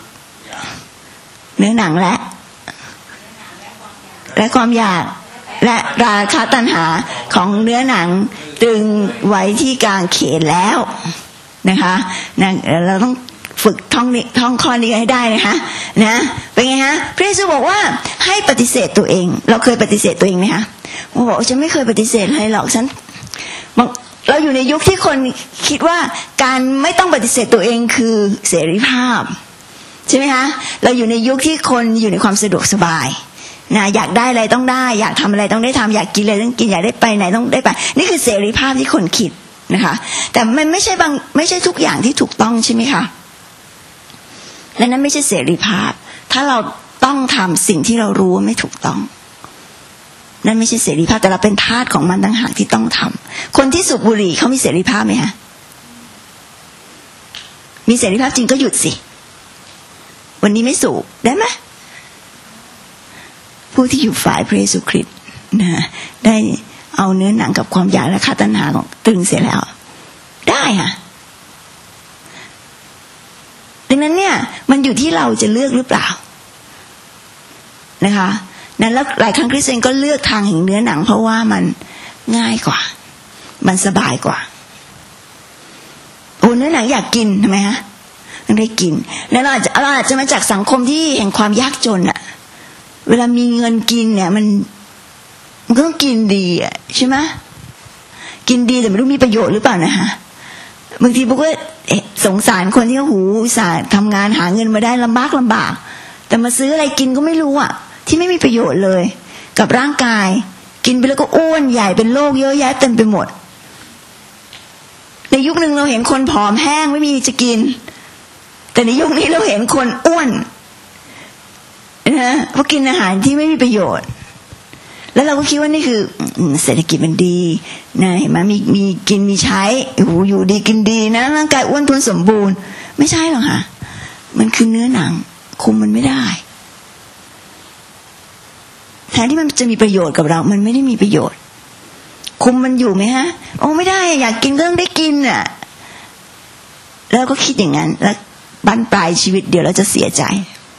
ความอยากและราคะตัณหาของเนื้อหนังตึงไว้ที่กางเขนแล้วนะคะเราต้องฝึกท่องข้อนี้ให้ได้นะคะนะเป็นไงฮะพระเยซูบอกว่าให้ปฏิเสธตัวเองเราเคยปฏิเสธตัวเองไหมคะผมบอกฉันไม่เคยปฏิเสธอะไรหรอกฉันเราอยู่ในยุคที่คนคิดว่าการไม่ต้องปฏิเสธตัวเองคือเสรีภาพใช่ไหมคะเราอยู่ในยุคที่คนอยู่ในความสะดวกสบายนะอยากได้อะไรต้องได้อยากทำอะไรต้องได้ทำอยากกินอะไรต้องกินอยากได้ไปไหนต้องได้ไปนี่คือเสรีภาพที่คนคิดนะคะแต่มันไม่ใช่ทุกอย่างที่ถูกต้องใช่ไหมคะและนั้นไม่ใช่เสรีภาพถ้าเราต้องทำสิ่งที่เรารู้ว่าไม่ถูกต้องนั่นไม่ใช่เสรีภาพแต่เราเป็นทาสของมันต่างหากที่ต้องทำคนที่สูบบุหรี่เขามีเสรีภาพไหมฮะมีเสรีภาพจริงก็หยุดสิวันนี้ไม่สูบได้ไหมผู้ที่อยู่ฝ่ายพระเยซูคริสต์นะได้เอาเนื้อหนังกับความอยากและขาดตัณหาของตรึงเสียแล้วได้ค่ะดังนั้นเนี่ยมันอยู่ที่เราจะเลือกหรือเปล่านะคะนั้นแล้วหลายครั้งคริสเตียนก็เลือกทางแห่งเนื้อหนังเพราะว่ามันง่ายกว่ามันสบายกว่าโอ้เนื้อหนังอยากกินทำไมฮะมันได้กินแล้วเราอาจจะมาจากสังคมที่แห่งความยากจนอะเวลามีเงินกินเนี่ยมันก็ต้องกินดีอ่ะใช่ไหมกินดีแต่ไม่รู้มีประโยชน์หรือเปล่านะฮะบางทีพวกก็สงสารคนที่หูอุตส่าห์ทำงานหาเงินมาได้ลำบากแต่มาซื้ออะไรกินก็ไม่รู้อ่ะที่ไม่มีประโยชน์เลยกับร่างกายกินไปแล้วก็อ้วนใหญ่เป็นโรคเยอะแยะเต็มไปหมดในยุคนึงเราเห็นคนผอมแห้งไม่มีจะกินแต่ในยุคนี้เราเห็นคนอ้วนนะเพราะกินอาหารที่ไม่มีประโยชน์แล้วเราก็คิดว่านี่คือเศรษฐกิจมันดีนะเห็นไหมมีกินมีใช้อยู่ดีกินดีนะร่างกายอ้วนท้วนสมบูรณ์ไม่ใช่หรอกค่ะมันคือเนื้อหนังคุมมันไม่ได้แทนที่มันจะมีประโยชน์กับเรามันไม่ได้มีประโยชน์คุมมันอยู่ไหมฮะโอ้ไม่ได้อยากกินก็ต้องได้กินอ่ะแล้วก็คิดอย่างนั้นแล้วบั้นปลายชีวิตเดี๋ยวเราจะเสียใจ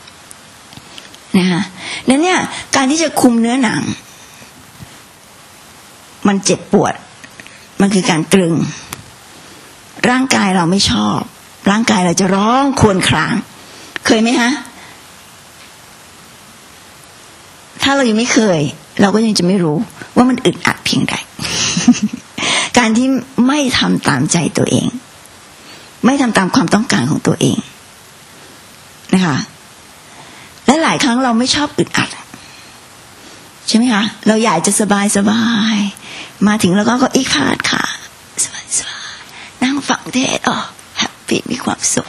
นะคะนั้นเนี่ยการที่จะคุมเนื้อหนังมันเจ็บปวดมันคือการตรึงร่างกายเราไม่ชอบร่างกายเราจะร้องครวญครางเคยไหมฮะถ้าเรายังไม่เคยเราก็ยังจะไม่รู้ว่ามันอึดอัดเพียงใด การที่ไม่ทำตามใจตัวเองไม่ทำตามความต้องการของตัวเองนะคะและหลายครั้งเราไม่ชอบอึดอัดใช่ไหมคะเราอยากจะสบายมาถึงแล้วก็อีกขาดค่ะสบายนั่งฟังเทศแฮปปี้มีความสุข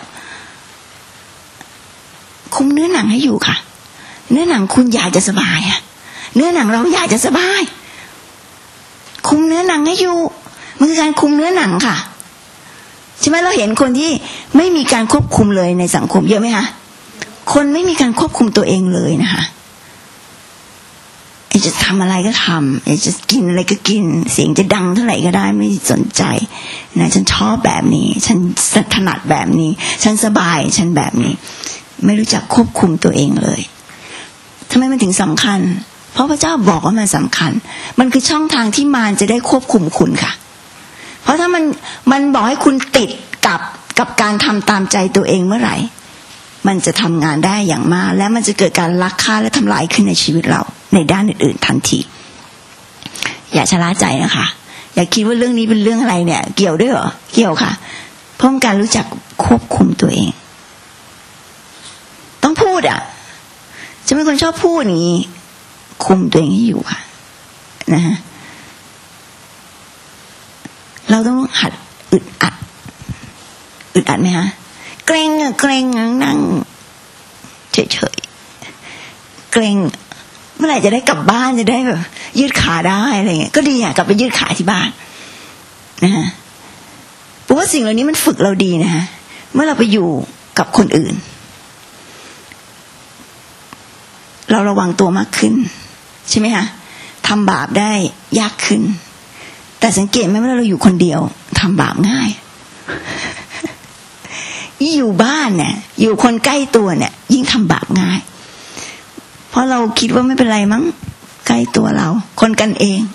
คุมเนื้อหนังให้อยู่ค่ะเนื้อหนังคุณอยากจะสบายอะเนื้อหนังเราอยากจะสบายคุมเนื้อหนังให้อยู่มันคือการคุมเนื้อหนังค่ะใช่ไหมเราเห็นคนที่ไม่มีการควบคุมเลยในสังคมเยอะไหมคะคนไม่มีการควบคุมตัวเองเลยนะคะากจะทำอะไรก็ทำอยากจะกินอะไรก็กินเสียงจะดังเท่าไหร่ก็ได้ไม่สนใจนะฉันชอบแบบนี้ฉันถนัดแบบนี้ฉันสบายฉันแบบนี้ไม่รู้จักควบคุมตัวเองเลยทำไมมันถึงสำคัญเพราะพระเจ้าบอกว่ามันสำคัญมันคือช่องทางที่มารจะได้ควบคุมคุณค่ะเพราะถ้ามันบอกให้คุณติดกับการทำตามใจตัวเองเมื่อไหร่มันจะทำงานได้อย่างมากและมันจะเกิดการลักฆ่าและทำลายขึ้นในชีวิตเราในด้านอื่นๆทันทีอย่าชะล่าใจนะคะอย่าคิดว่าเรื่องนี้เป็นเรื่องอะไรเนี่ยเกี่ยวด้วยเหรอเกี่ยวค่ะเพราะการรู้จักควบคุมตัวเองต้องพูดจะเป็นคนชอบพูดอย่างนี้คุมตัวเองให้อยู่ค่ะนะฮะเราต้องหัดอึดอัดไหมฮะเกรงนั่งเฉยๆเกรงเมื่อไหร่จะได้กลับบ้านจะได้แบบยืดขาได้อะไรเงี้ยก็ดีกลับไปยืดขาที่บ้านนะฮะเพราะว่าสิ่งเหล่านี้มันฝึกเราดีนะฮะเมื่อเราไปอยู่กับคนอื่นเราระวังตัวมากขึ้นใช่ไหมคะทำบาปได้ยากขึ้นแต่สังเกตไหมว่าเราอยู่คนเดียวทำบาปง่ายอยู่บ้านเนี่ยอยู่คนใกล้ตัวเนี่ยยิ่งทำบาปง่ายเพราะเราคิดว่าไม่เป็นไรมั้งใกล้ตัวเราคนกันเอง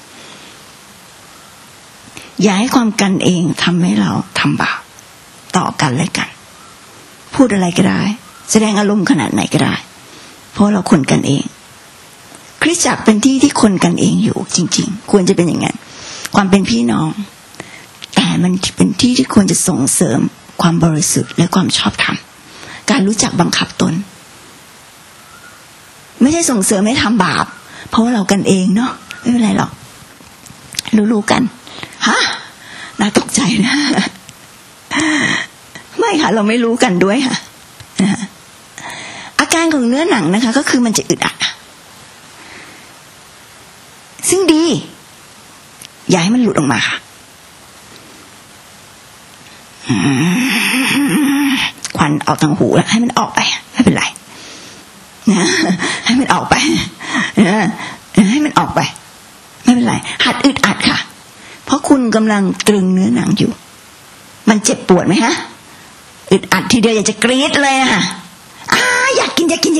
อย่าให้ความกันเองทำให้เราทำบาปต่อกันและกันพูดอะไรก็ได้แสดงอารมณ์ขนาดไหนก็ได้เพราะเราคนกันเองคริสตจักรเป็นที่ที่คนกันเองอยู่จริงๆควรจะเป็นอย่างนั้นความเป็นพี่น้องแต่มันเป็นที่ที่ควรจะส่งเสริมความบริสุทธิ์และความชอบธรรมการรู้จักบังคับตนไม่ใช่ส่งเสริมให้ทำบาปเพราะว่าเรากันเองเนาะไม่เป็นไรหรอกรู้กันฮะน่าตกใจนะไม่ค่ะเราไม่รู้กันด้วยค่ะอาการของเนื้อหนังนะคะก็คือมันจะอึดอัดซึ่งดีอย่าให้มันหลุดออกมาค่ะควันออกทางหูแล้วให้มันออกไปไม่เป็นไรนะให้มันออกไปให้มันออกไปไม่เป็นไรหัดอึดอัดค่ะเพราะคุณกำลังตรึงเนื้อหนังอยู่มันเจ็บปวดไหมฮะอึดอัดทีเดียวอยากจะกรี๊ดเลยค่ะอยากกินนะอยากกิน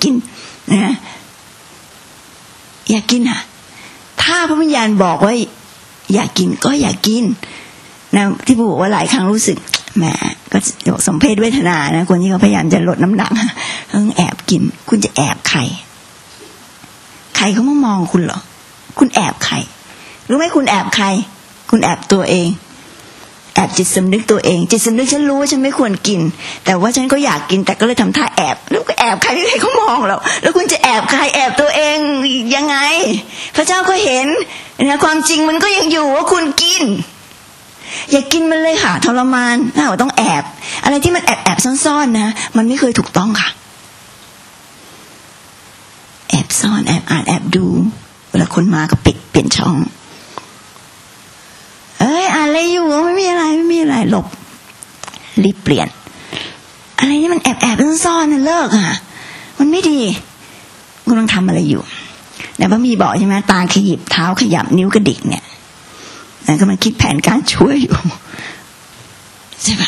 ค่ะถ้าพระวิญญาณบอกว่าอยากกินก็อยากกินนะที่บอกว่าหลายครั้งรู้สึกแหมก็สมเพศเวทนานะคนที่เขาพยายามจะลดน้ำหนักต้องแอบกินคุณจะแอบใครเขามามองคุณเหรอคุณแอบใครรู้ไหมคุณแอบใครคุณแอบตัวเองแอบจิตสำนึกตัวเองจิตสำนึกฉันรู้ว่าฉันไม่ควรกินแต่ว่าฉันก็อยากกินแต่ก็เลยทำท่าแอบแล้วก็แอบใครไม่ใครเขามองเราแล้วคุณจะแอบใครแอบตัวเองยังไงพระเจ้าก็เห็นนะความจริงมันก็ยังอยู่ว่าคุณกินอย่ากินมันเลยค่ะทรมานถ้าว่าต้องแอบอะไรที่มันแอบซ่อนๆนะมันไม่เคยถูกต้องค่ะแอบซ่อนแอบอ่านแอบดูเวลาคนมาก็ปิดเปลี่ยนช่องอ่านอะไรอยู่ไม่มีอะไรหลบรีบเปลี่ยนอะไรนี่มันแอบซ่อนๆนะเลิกค่ะมันไม่ดีคุณกำลังทำอะไรอยู่แต่พระมีบอกใช่ไหมตาขยิบเท้าขยับนิ้วกระดิกเนี่ยนั่นก็มันคิดแผนการช่วยอยู่ใช่ปะ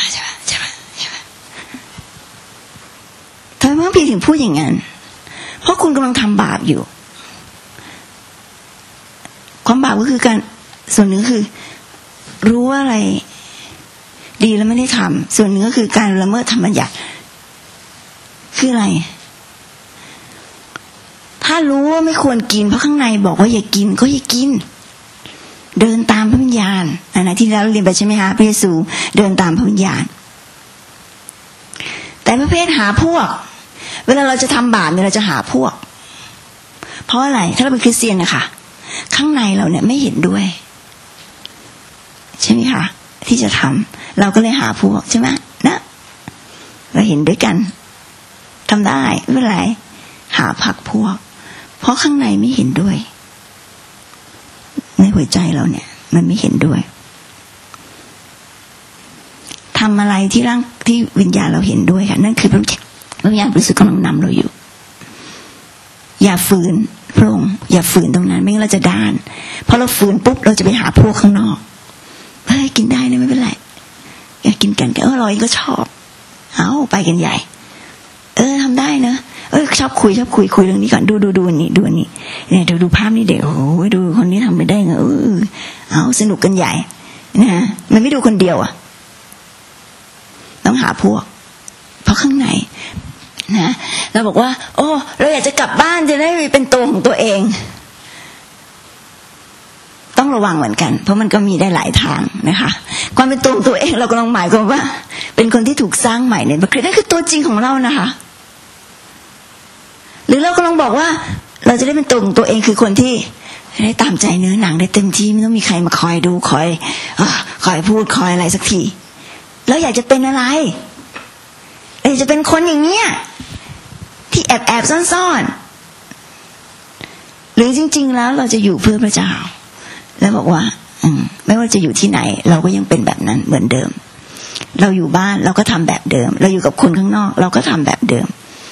ทำไมพระพีถึงพูดอย่างนั้นเพราะคุณกำลังทำบาปอยู่ความบาปก็คือการส่วนหนึ่งคือรู้ว่าอะไรดีแล้วไม่ได้ทำส่วนหนึ่งก็คือการละเมิดธรรมบัญญัติคืออะไรถ้ารู้ว่าไม่ควรกินเพราะข้างในบอกว่าอย่ากินก็อย่ากินเดินตามพระวิญญาณนะที่เราเรียนไปใช่ไหมคะพระเยซูเดินตามพระวิญญาณแต่ประเภทหาพวกเวลาเราจะทำบาปเนี่ยเราจะหาพวกเพราะอะไรถ้าเราเป็นคริสเตียนนะคะข้างในเราเนี่ยไม่เห็นด้วยใช่ไหมคะที่จะทำเราก็เลยหาพวกใช่ไหมนะเราเห็นด้วยกันทำได้ไม่เป็นไรหาพรรคพวกเพราะข้างในไม่เห็นด้วยในหัวใจเราเนี่ยมันไม่เห็นด้วยทำอะไรที่ร่างที่วิญญาณเราเห็นด้วยค่ะนั่นคือพระวิญญาณบริสุทธิ์กำลังนำเราอยู่อย่าฝืนพระองค์อย่าฝืนตรงนั้นไม่งั้นเราจะด้านพอเราฝืนปุ๊บเราจะไปหาพวกข้างนอกเฮ้ยกินได้นะไม่เป็นไรอยากกินกันเราเองก็ชอบเอาไปกันใหญ่ทำได้นะชอบคุยเรื่องนี้ก่อนดูนี่เนี่ยดูภาพนี่เด็กโอ้โหดูคนนี้ทำไปได้ไงเอาสนุกกันใหญ่นะมันไม่ดูคนเดียวอ่ะต้องหาพวกเพราะข้างในนะเราบอกว่าโอ้เราอยากจะกลับบ้านจะได้เป็นตัวของตัวเองต้องระวังเหมือนกันเพราะมันก็มีได้หลายทางนะคะความเป็นตัวของตัวเองเรากำลังหมายความว่าเป็นคนที่ถูกสร้างใหม่ในพระคริสต์นั่นคือตัวจริงของเรานะคะหรือเรากำลังบอกว่าเราจะได้เป็นตัวของตัวเองคือคนที่ได้ตามใจเนื้อหนังได้เต็มที่ไม่ต้องมีใครมาคอยดูคอยพูดคอยอะไรสักทีแล้วอยากจะเป็นอะไรอยากจะเป็นคนอย่างเนี้ยที่แอบซ่อนหรือจริงๆแล้วเราจะอยู่เพื่อพระเจ้าแล้วบอกว่าไม่ว่าจะอยู่ที่ไหนเราก็ยังเป็นแบบนั้นเหมือนเดิมเราอยู่บ้านเราก็ทำแบบเดิมเราอยู่กับคนข้างนอกเราก็ทำแบบเดิม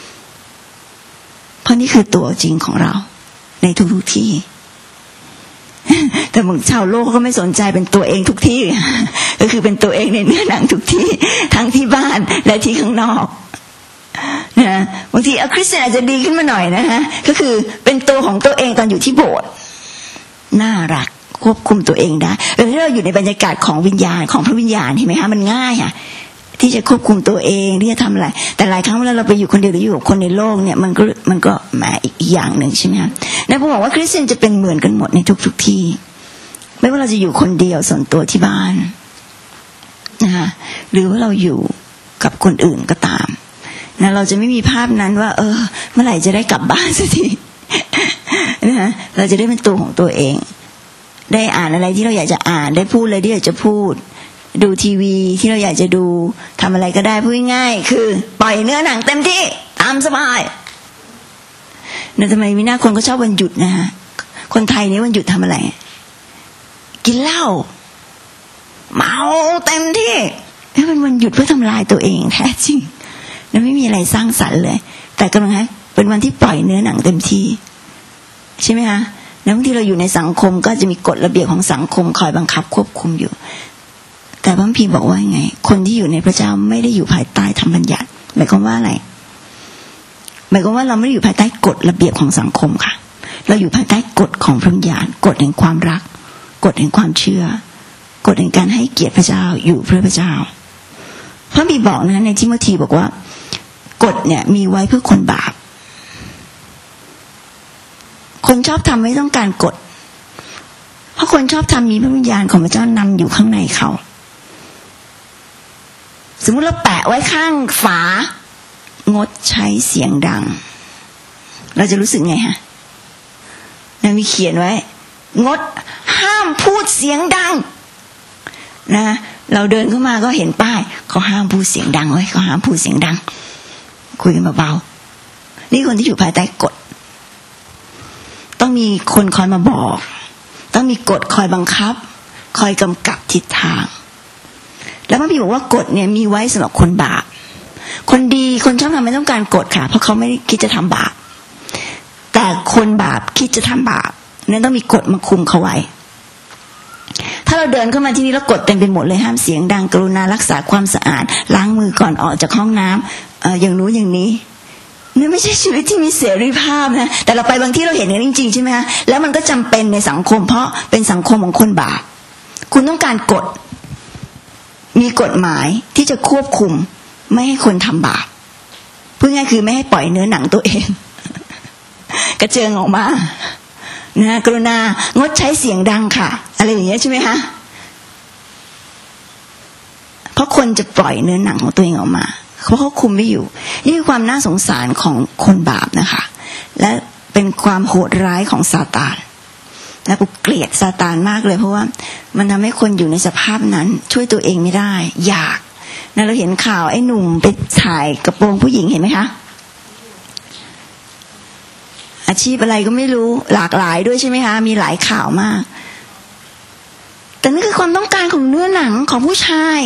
เพราะนี่คือตัวจริงของเราในทุกที่แต่บางชาวโลกก็ไม่สนใจเป็นตัวเองทุกที่ก็คือเป็นตัวเองในเนื้อหนังทุกที่ทั้งที่บ้านและที่ข้างนอกนะบางทีคริสเตียนอาจจะดีขึ้นมาหน่อยนะฮะก็คือเป็นตัวของตัวเองตอนอยู่ที่โบสถ์น่ารักควบคุมตัวเองได้ถ้าเราอยู่ในบรรยากาศของวิญญาณของพระวิญญาณเห็นไหมคะมันง่ายที่จะควบคุมตัวเองที่จะทำอะไรแต่หลายครั้งเวลาเราไปอยู่คนเดียวหรืออยู่กับคนในโลกเนี่ยมันก็มาอีกอย่างหนึ่งใช่ไหมคะแล้วผมบอกว่าคริสเตียนจะเป็นเหมือนกันหมดในทุกที่ไม่ว่าเราจะอยู่คนเดียวส่วนตัวที่บ้านนะคะหรือว่าเราอยู่กับคนอื่นก็ตามนะเราจะไม่มีภาพนั้นว่าเมื่อไหร่จะได้กลับบ้านสักทีนะเราจะได้เป็นตัวของตัวเองได้อ่านอะไรที่เราอยากจะอ่านได้พูดอะไรที่อยากจะพูดดูทีวีที่เราอยากจะดูทำอะไรก็ได้พูดง่ายๆคือปล่อยเนื้อหนังเต็มที่ตามสบายเนี่ยทำไมมีหน้าคนก็ชอบวันหยุดนะฮะคนไทยนี่วันหยุดทำอะไรกินเหล้าเมาเต็มที่นี่เป็นวันหยุดเพื่อทำลายตัวเองแท้จริงแล้วไม่มีอะไรสร้างสรรค์เลยแต่กำลังเป็นวันที่ปล่อยเนื้อหนังเต็มที่ใช่ไหมคะแล้วบางทีเราอยู่ในสังคมก็จะมีกฎระเบียบของสังคมคอยบังคับควบคุมอยู่แต่พระคัมภีร์บอกว่าไงคนที่อยู่ในพระเจ้าไม่ได้อยู่ภายใต้ธรรมบัญญัติหมายความว่าอะไรหมายความว่าเราไม่ได้อยู่ภายใต้กฎระเบียบของสังคมค่ะเราอยู่ภายใต้กฎของพระวิญญาณกฎแห่งความรักกฎแห่งความเชื่อกฎแห่งการให้เกียรติพระเจ้าอยู่เพื่อพระเจ้าพระคัมภีร์บอกนะในทิโมธีบอกว่ากฎเนี่ยมีไว้เพื่อคนบาปคนชอบทำไม่ต้องการกฎเพราะคนชอบทำมีพระวิญญาณของพระเจ้านำอยู่ข้างในเขาสมมุติเราแปะไว้ข้างฝางดใช้เสียงดังเราจะรู้สึกไงฮะมีเขียนไว้งดห้ามพูดเสียงดังนะเราเดินเข้ามาก็เห็นป้ายเขาห้ามพูดเสียงดังไว้เขาห้ามพูดเสียงดังคุยกันเบาๆนี่คนที่อยู่ภายใต้กฎต้องมีคนคอยมาบอกต้องมีกฎคอยบังคับคอยกำกับทิศทางแล้วพระพี่บอกว่ากฎเนี่ยมีไว้สำหรับคนบาปคนดีคนชอบทำไม่ต้องการกฎค่ะเพราะเขาไม่ได้คิดจะทำบาปแต่คนบาปคิดจะทำบาปนั้นต้องมีกฎมาคุมเขาไว้ถ้าเราเดินเข้ามาที่นี่แล้วกฎเต็มไปหมดเลยห้ามเสียงดังกรุณารักษาความสะอาดล้างมือก่อนออกจากห้องน้ำอย่างนู้นอย่างนี้นี่ไม่ใช่ชีวิตที่มีเสรีภาพนะแต่เราไปบางที่เราเห็นกันจริงๆใช่ไหมคะแล้วมันก็จำเป็นในสังคมเพราะเป็นสังคมของคนบาปคุณต้องการกฎมีกฎหมายที่จะควบคุมไม่ให้คนทำบาปพูดง่ายคือไม่ให้ปล่อยเนื้อหนังตัวเองกระเจิงออกมานะกรุณางดใช้เสียงดังค่ะอะไรอย่างเงี้ยใช่ไหมคะเพราะคนจะปล่อยเนื้อหนังของตัวเองออกมาเพราะเขาคุมไม่อยู่นี่คือความน่าสงสารของคนบาปนะคะและเป็นความโหดร้ายของซาตานและกูเกลียดซาตานมากเลยเพราะว่ามันทำให้คนอยู่ในสภาพนั้นช่วยตัวเองไม่ได้อยากนะเราเห็นข่าวไอ้หนุ่มไปถ่ายกระโปรงผู้หญิงเห็นไหมคะอาชีพอะไรก็ไม่รู้หลากหลายด้วยใช่ไหมคะมีหลายข่าวมากแต่นี่คือความต้องการของเนื้อหนังของผู้ชาย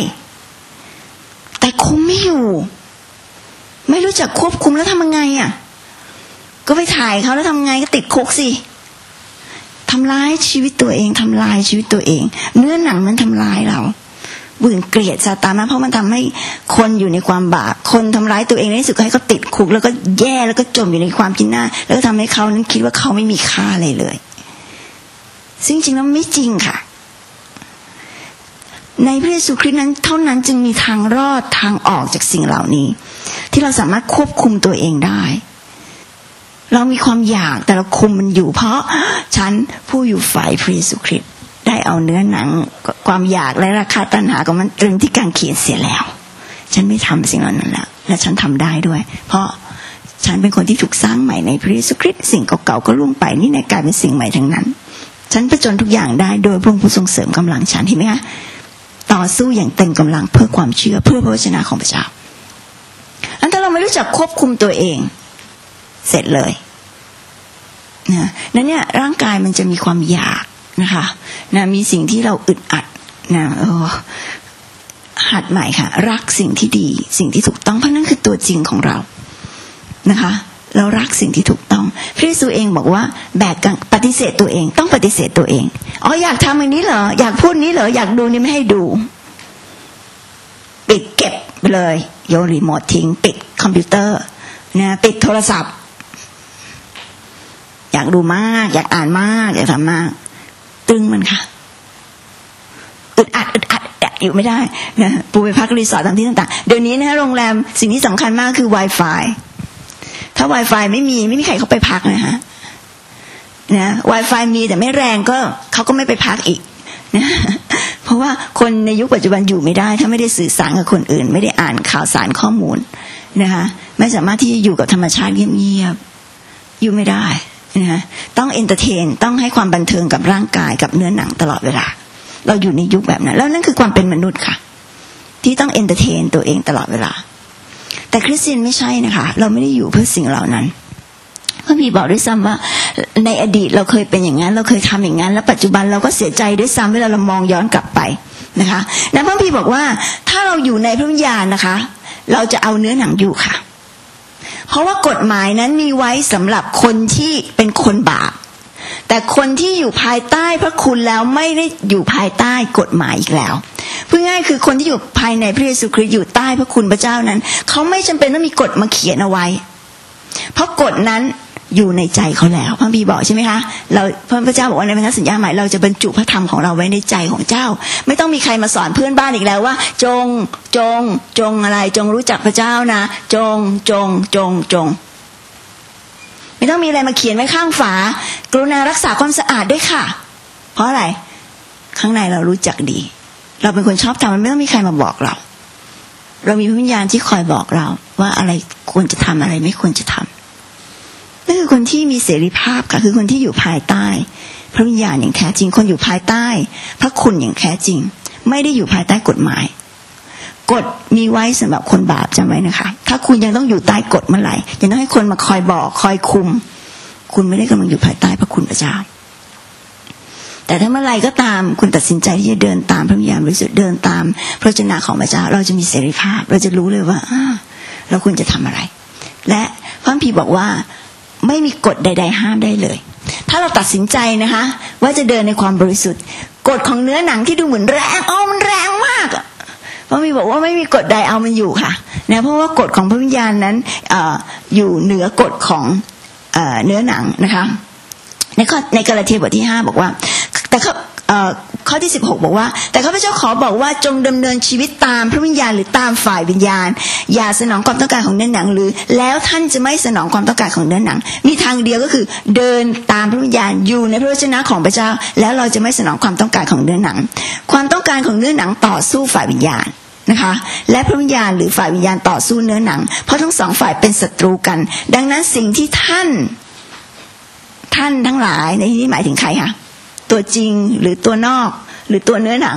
แต่คุมไม่อยู่ไม่รู้จักควบคุมแล้วทำยังไงก็ไปถ่ายเขาแล้วทำไงก็ติดคุกสิทำร้ายชีวิตตัวเองทำลายชีวิตตัวเองเนื้อหนังมันทำลายเราบุญเกลียดซาตานนะเพราะมันทำให้คนอยู่ในความบาปคนทำร้ายตัวเองในที่สุดก็ให้เขาติดคุกแล้วก็แย่แล้วก็จมอยู่ในความพินาศแล้วก็ทำให้เขานั้นคิดว่าเขาไม่มีค่าอะไรเลยซึ่งจริงแล้วไม่จริงค่ะในพระเยซูคริสต์นั้นเท่านั้นจึงมีทางรอดทางออกจากสิ่งเหล่านี้ที่เราสามารถควบคุมตัวเองได้เรามีความอยากแต่เราคุมมันอยู่เพราะฉันผู้อยู่ฝ่ายพระเยซูคริสต์ได้เอาเนื้อหนังความอยากและราคาตัณหาของมันตรึงที่กางเขนเสียแล้วฉันไม่ทำสิ่งเหล่านั้นแล้วและฉันทำได้ด้วยเพราะฉันเป็นคนที่ถูกสร้างใหม่ในพระเยซูคริสต์สิ่งเก่าๆก็ล่วงไปนี่ในกลายเป็นสิ่งใหม่ทั้งนั้นฉันผจญทุกอย่างได้โดยพระองค์ผู้ทรงเสริมกำลังฉันเห็นไหมคะต่อสู้อย่างเต็มกำลังเพื่อความเชื่อเพื่อพระวจนะของพระเจ้าอันถ้าเราไม่รู้จักควบคุมตัวเองเสร็จเลยนะนั่นเนี่ยร่างกายมันจะมีความอยากนะคะนะมีสิ่งที่เราอึดอัดนะหัดใหม่ค่ะรักสิ่งที่ดีสิ่งที่ถูกต้องเพราะนั่นคือตัวจริงของเรานะคะเรารักสิ่งที่ถูกต้องพระเยซูเองบอกว่าแบกกันปฏิเสธตัวเองต้องปฏิเสธตัวเองอ๋ออยากทำอันนี้เหรออยากพูดนี้เหรออยากดูนี่ไม่ให้ดูปิดเก็บไปเลยโยนรีโมททิ้งปิดคอมพิวเตอร์นะปิดโทรศัพท์อยากดูมากอยากอ่านมากอยากทำมากตึงมันค่ะอึดอัดอยู่ไม่ได้นะปูไปพักรีสอร์ทตามที่ต่างๆเดี๋ยวนี้นะโรงแรมสิ่งที่สำคัญมากคือ Wi-Fi ถ้า Wi-Fi ไม่มีใครเขาไปพักนะฮะนะ Wi-Fi มีแต่ไม่แรงก็เขาก็ไม่ไปพักอีกนะเพราะว่าคนในยุคปัจจุบันอยู่ไม่ได้ถ้าไม่ได้สื่อสารกับคนอื่นไม่ได้อ่านข่าวสารข้อมูลนะคะไม่สามารถที่จะอยู่กับธรรมชาติเงียบๆอยู่ไม่ได้นะต้องเอนเตอร์เทนต้องให้ความบันเทิงกับร่างกายกับเนื้อหนังตลอดเวลาเราอยู่ในยุคแบบนั้นแล้วนั่นคือความเป็นมนุษย์ค่ะที่ต้องเอนเตอร์เทนตัวเองตลอดเวลาแต่คริสเตียนไม่ใช่นะคะเราไม่ได้อยู่เพื่อสิ่งเหล่านั้นพระบีบอกด้วยซ้ำว่าในอดีตเราเคยเป็นอย่างนั้นเราเคยทำอย่างนั้นแล้วปัจจุบันเราก็เสียใจด้วยซ้ำเวลาเรามองย้อนกลับไปนะคะแล้วพระบีบอกว่าถ้าเราอยู่ในพระวิญญาณนะคะเราจะเอาเนื้อหนังอยู่ค่ะเพราะว่ากฎหมายนั้นมีไว้สำหรับคนที่เป็นคนบาปแต่คนที่อยู่ภายใต้พระคุณแล้วไม่ได้อยู่ภายใต้กฎหมายอีกแล้วพูดง่ายคือคนที่อยู่ภายในพระเยซูคริสต์อยู่ใต้พระคุณพระเจ้านั้นเขาไม่จำเป็นต้องมีกฎมาเขียนเอาไว้เพราะกฎนั้นอยู่ในใจเขาแล้วพระบีบอกใช่ไหมคะเราพระเจ้าบอกว่าในพันธสัญญาใหม่เราจะบรรจุพระธรรมของเราไว้ในใจของเจ้าไม่ต้องมีใครมาสอนเพื่อนบ้านอีกแล้วว่าจงอะไรจงรู้จักพระเจ้านะจงไม่ต้องมีอะไรมาเขียนไว้ข้างฝากรุณารักษาความสะอาดด้วยค่ะเพราะอะไรข้างในเรารู้จักดีเราเป็นคนชอบทำมันไม่ต้องมีใครมาบอกเรามีพระวิญญาณที่คอยบอกเราว่าอะไรควรจะทำอะไรไม่ควรจะทำนั่นคือคนที่มีเสรีภาพค่ะคือคนที่อยู่ภายใต้พระวิญญาณอย่างแท้จริงคนอยู่ภายใต้พระคุณอย่างแท้จริงไม่ได้อยู่ภายใต้กฎหมายกฎมีไว้สำหรับคนบาปจำไว้นะคะถ้าคุณยังต้องอยู่ใต้กฎเมื่อไหร่ยังต้องให้คนมาคอยบอกคอยคุมคุณไม่ได้กำลังอยู่ภายใต้พระคุณพระเจ้าแต่ถ้าเมื่อไหร่ก็ตามคุณตัดสินใจที่จะเดินตามพระวิญญาณบริสุทธิ์เดินตามพระวจนะของพระเจ้าเราจะมีเสรีภาพเราจะรู้เลยว่าเราควรจะทำอะไรและพระคัมภีร์บอกว่าไม่มีกฎใดๆห้ามได้เลยถ้าเราตัดสินใจนะคะว่าจะเดินในความบริสุทธิ์กฎของเนื้อหนังที่ดูเหมือนแรงมันแรงมากพระคัมภีร์บอกว่าไม่มีกฎใดเอามันอยู่ค่ะนะเพราะว่ากฎของพระวิญญาณนั้นอยู่เหนือกฎของเนื้อหนังนะคะในกาลาเทียบทที่5บอกว่าแต่ข้อที่16บอกว่าแต่ข้าพเจ้าขอบอกว่าจงดำเนินชีวิตตามพระวิญญาณหรือตามฝ่ายวิญญาณอย่าสนองความต้องการของเนื้อหนังหรือแล้วท่านจะไม่สนองความต้องการของเนื้อหนังมีทางเดียวก็คือเดินตามพระวิญญาณอยู่ในพระวจนะของพระเจ้าแล้วเราจะไม่สนองความต้องการของเนื้อหนังความต้องการของเนื้อหนังต่อสู้ฝ่ายวิญญาณนะคะและพระวิญญาณหรือฝ่ายวิญญาณต่อสู้เนื้อหนังเพราะทั้งสองฝ่ายเป็นศัตรูกันดังนั้นสิ่งที่ท่านทั้งหลายในที่นี้หมายถึงใครคะตัวจริงหรือตัวนอกหรือตัวเนื้อหนัง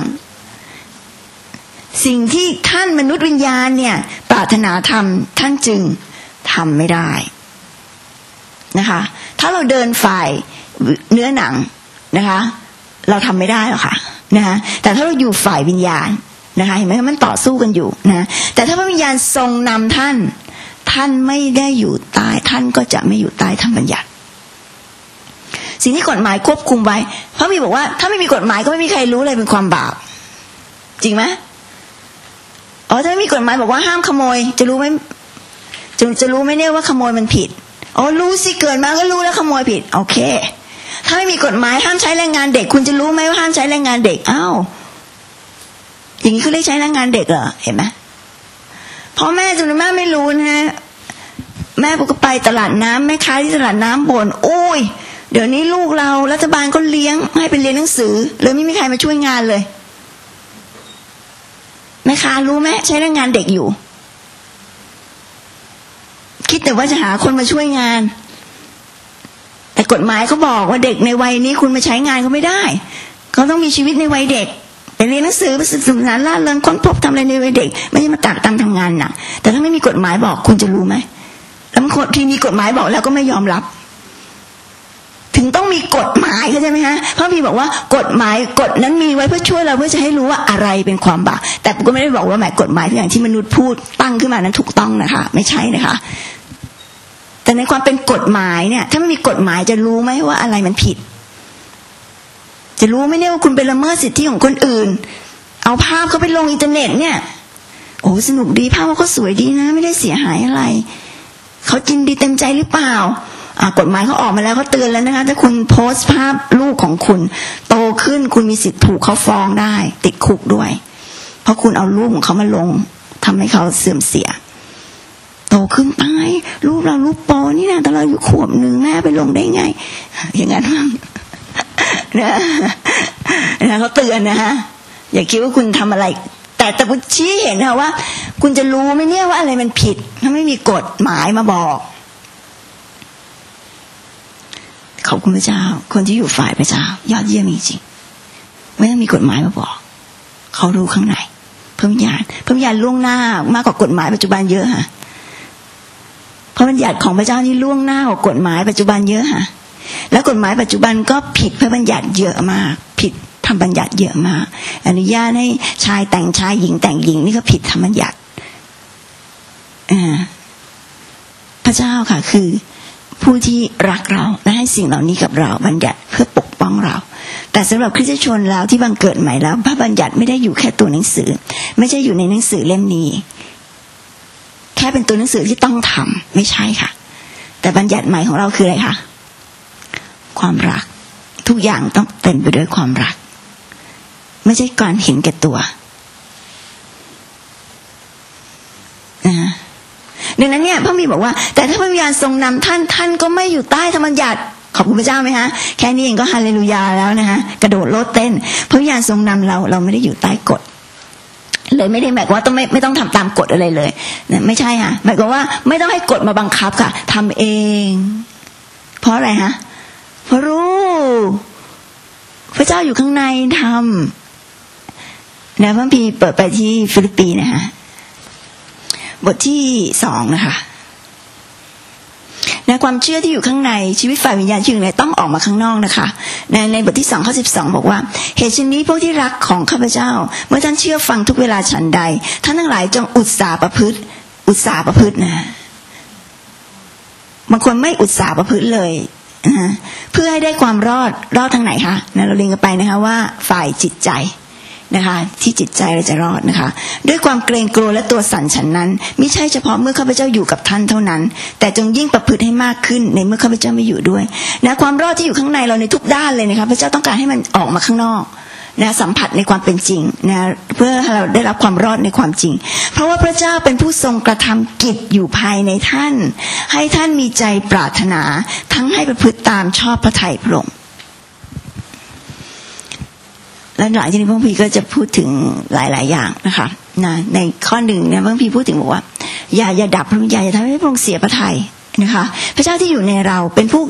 สิ่งที่ท่านมนุษย์วิญญาณเนี่ยปรารถนาทำท่านจึงทำไม่ได้นะคะถ้าเราเดินฝ่ายเนื้อหนังนะคะเราทำไม่ได้หรอกค่ะนะคะแต่ถ้าเราอยู่ฝ่ายวิญญาณนะคะเห็นไหมมันต่อสู้กันอยู่นะแต่ถ้าพระวิญญาณทรงนำท่านท่านไม่ได้อยู่ใต้ท่านก็จะไม่อยู่ใต้ธรรมบัญญัติสิ่งที่กฎหมายควบคุมไว้พระบิดาบอกว่าถ้าไม่มีกฎหมายก็ไม่มีใครรู้อะไรเป็นความบาปจริงไหมถ้าไม่มีกฎหมายบอกว่าห้ามขโมยจะรู้ไหมจะรู้ไหมเนี่ยว่าขโมยมันผิดรู้สิเกิดมาก็รู้แล้วขโมยผิดโอเคถ้าไม่มีกฎหมายห้ามใช้แรงงานเด็กคุณจะรู้ไหมว่าห้ามใช้แรงงานเด็กอย่างนี้เขาเรียกใช้แรงงานเด็กเหรอเห็นไหมพ่อแม่จำนวนมากไม่รู้นะแม่ปุ๊กก็ไปตลาดน้ำแม่ค้าที่ตลาดน้ำบ่นโอ้ยเดี๋ยวนี้ลูกเรารัฐบาลก็เลี้ยงให้ไปเรียนหนังสือเลยไม่มีใครมาช่วยงานเลยแม่ค้ารู้ไหมใช้แรงงานเด็กอยู่คิดแต่ว่าจะหาคนมาช่วยงานแต่กฎหมายเขาบอกว่าเด็กในวัยนี้คุณมาใช้งานเขาไม่ได้เขาต้องมีชีวิตในวัยเด็กไปเรียนหนังสือไปศึกษาล่าเริงค้นพบทำอะไรในวัยเด็กไม่ใช่มาตากตามทำงานน่ะแต่ถ้าไม่มีกฎหมายบอกคุณจะรู้ไหมแล้วคนที่มีกฎหมายบอกแล้วก็ไม่ยอมรับถึงต้องมีกฎหมายเข้าใจไหมฮะเพราะพี่บอกว่ากฎหมายกฎนั้นมีไว้เพื่อช่วยเราเพื่อจะให้รู้ว่าอะไรเป็นความบาปแต่ผมก็ไม่ได้บอกว่าหมายกฎหมายทุกอย่างที่มนุษย์พูดตั้งขึ้นมานั้นถูกต้องนะคะไม่ใช่นะคะแต่ในความเป็นกฎหมายเนี่ยถ้าไม่มีกฎหมายจะรู้ไหมว่าอะไรมันผิดจะรู้ไหมเนี่ยว่าคุณไปละเมิดสิทธิของคนอื่นเอาภาพเขาไปลงอินเทอร์เน็ตเนี่ยสนุกดีภาพเขาสวยดีนะไม่ได้เสียหายอะไรเขาจริงดีเต็มใจหรือเปล่ากฎหมายเขาออกมาแล้วเขาเตือนแล้วนะคะถ้าคุณโพสต์ภาพลูกของคุณโตขึ้นคุณมีสิทธิ์ถูกเขาฟ้องได้ติดคุกด้วยเพราะคุณเอาลูกของเขามาลงทำให้เขาเสื่อมเสียโตขึ้นตายลูกเราลูกโปนี่นะตอนเราอยู่ขวบหนึ่งแม่ไปลงได้ไงอย่างนั้นมั้งนะเขาเตือนนะฮะอย่าคิดว่าคุณทำอะไรแต่คุณชี้เห็นนะว่าคุณจะรู้ไหมเนี่ยว่าอะไรมันผิดถ้าไม่มีกฎหมายมาบอกขอบคุณพระเจ้าคนที่อยู่ฝ่ายพระเจ้ายอดเยี่ยมจริงๆไม่ต้องมีกฎหมายมาบอกเขารู้ข้างในพระวิญญาณล่วงหน้ามากกว่ากฎหมายปัจจุบันเยอะค่ะเพราะบัญญัติของพระเจ้านี่ล่วงหน้ากว่ากฎหมายปัจจุบันเยอะค่ะแล้วกฎหมายปัจจุบันก็ผิดพระบัญญัติเยอะมากผิดธรรมบัญญัติเยอะมากอนุญาตให้ชายแต่งชายหญิงแต่งหญิงนี่ก็ผิดธรรมบัญญัติพระเจ้าค่ะคือผู้ที่รักเราและให้สิ่งเหล่านี้กับเราบัญญัติเพื่อปกป้องเราแต่สำหรับคริสตชนแล้วที่บังเกิดใหม่แล้วพระบัญญัติไม่ได้อยู่แค่ตัวหนังสือไม่ใช่อยู่ในหนังสือเล่มนี้แค่เป็นตัวหนังสือที่ต้องทำไม่ใช่ค่ะแต่บัญญัติใหม่ของเราคืออะไรคะความรักทุกอย่างต้องเต็มไปด้วยความรักไม่ใช่การเห็นแก่ตัวดังนั้นเนี่ยพระบิดาบอกว่าแต่ถ้าพระวิญญาณทรงนำท่านก็ไม่อยู่ใต้ธรรมบัญญัติขอบคุณพระเจ้าไหมฮะแค่นี้เองก็ฮาเลลูยาแล้วนะฮะกระโดดโลดเต้นพระวิญญาณทรงนำเราไม่ได้อยู่ใต้กฎเลยไม่ได้หมายความว่าต้องไม่ต้องทำตามกฎอะไรเลยนะไม่ใช่ค่ะหมายความว่าไม่ต้องให้กฎมาบังคับค่ะทำเองเพราะอะไรฮะเพราะรู้พระเจ้าอยู่ข้างในทำนะพระพี่เปิดไปที่ฟิลิปปีนะคะบทที่2นะคะในความเชื่อที่อยู่ข้างในชีวิตฝ่ายวิญญาณที่อยู่ในต้องออกมาข้างนอกนะคะในบทที่2ข้อ12บอกว่าเหตุฉะนี้พวกที่รักของข้าพเจ้าเมื่อท่านเชื่อฟังทุกเวลาฉันใดท่านทั้งหลายจงอุตสาห์ประพฤตินะบางคนไม่อุตสาห์ประพฤติเลยเพื่อให้ได้ความรอดทางไหนคะเราเรียนกันไปนะคะว่าฝ่ายจิตใจนะคะที่จิตใจเราจะรอดนะคะด้วยความเกรงกลัวและตัวสั่นฉันนั้นไม่ใช่เฉพาะเมื่อข้าพเจ้าอยู่กับท่านเท่านั้นแต่จงยิ่งประพฤติให้มากขึ้นในเมื่อข้าพเจ้าไม่อยู่ด้วยนะความรอดที่อยู่ข้างในเราในทุกด้านเลยนะคะพระเจ้าต้องการให้มันออกมาข้างนอกนะสัมผัสในความเป็นจริงนะเพื่อให้เราได้รับความรอดในความจริงเพราะว่าพระเจ้าเป็นผู้ทรงกระทำกิจอยู่ภายในท่านให้ท่านมีใจปรารถนาทั้งให้ประพฤติตามชอบพระทัยพระองค์และหลังจากนี้พระพี่ก็จะพูดถึงหลายๆอย่างนะคะนะในข้อหนึ่งเนี่ยพระพี่พูดถึงบอกว่าอย่าดับพระวิญญาณอย่าทำให้พระองค์เสียพระทัยนะคะพระเจ้าที่อยู่ในเราเป็นผู้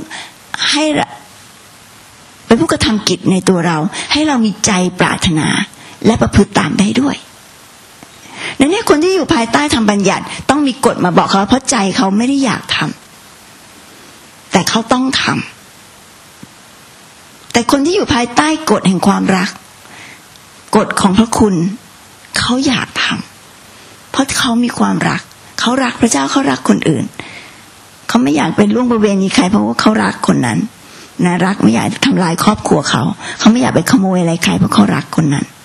กระทำกิจในตัวเราให้เรามีใจปรารถนาและประพฤติตามได้ด้วยนั่นเนี่ยคนที่อยู่ภายใต้ธรรมบัญญัติต้องมีกฎมาบอกเขาเพราะใจเขาไม่ได้อยากทำแต่เขาต้องทำแต่คนที่อยู่ภายใต้กฎแห่งความรักกฎของพระคุณเขาอยากทำเพราะเขามีความรักเขารักพระเจ้าเขารักคนอื่นเขาไม่อยากเป็นล่วงประเวณีใครเพราะว่าเขารักคนนั้นนะรักไม่อยากทำลายครอบครัวเขาไม่อยากไปขโมยอะไรใครเพราะเขารักคนนั้น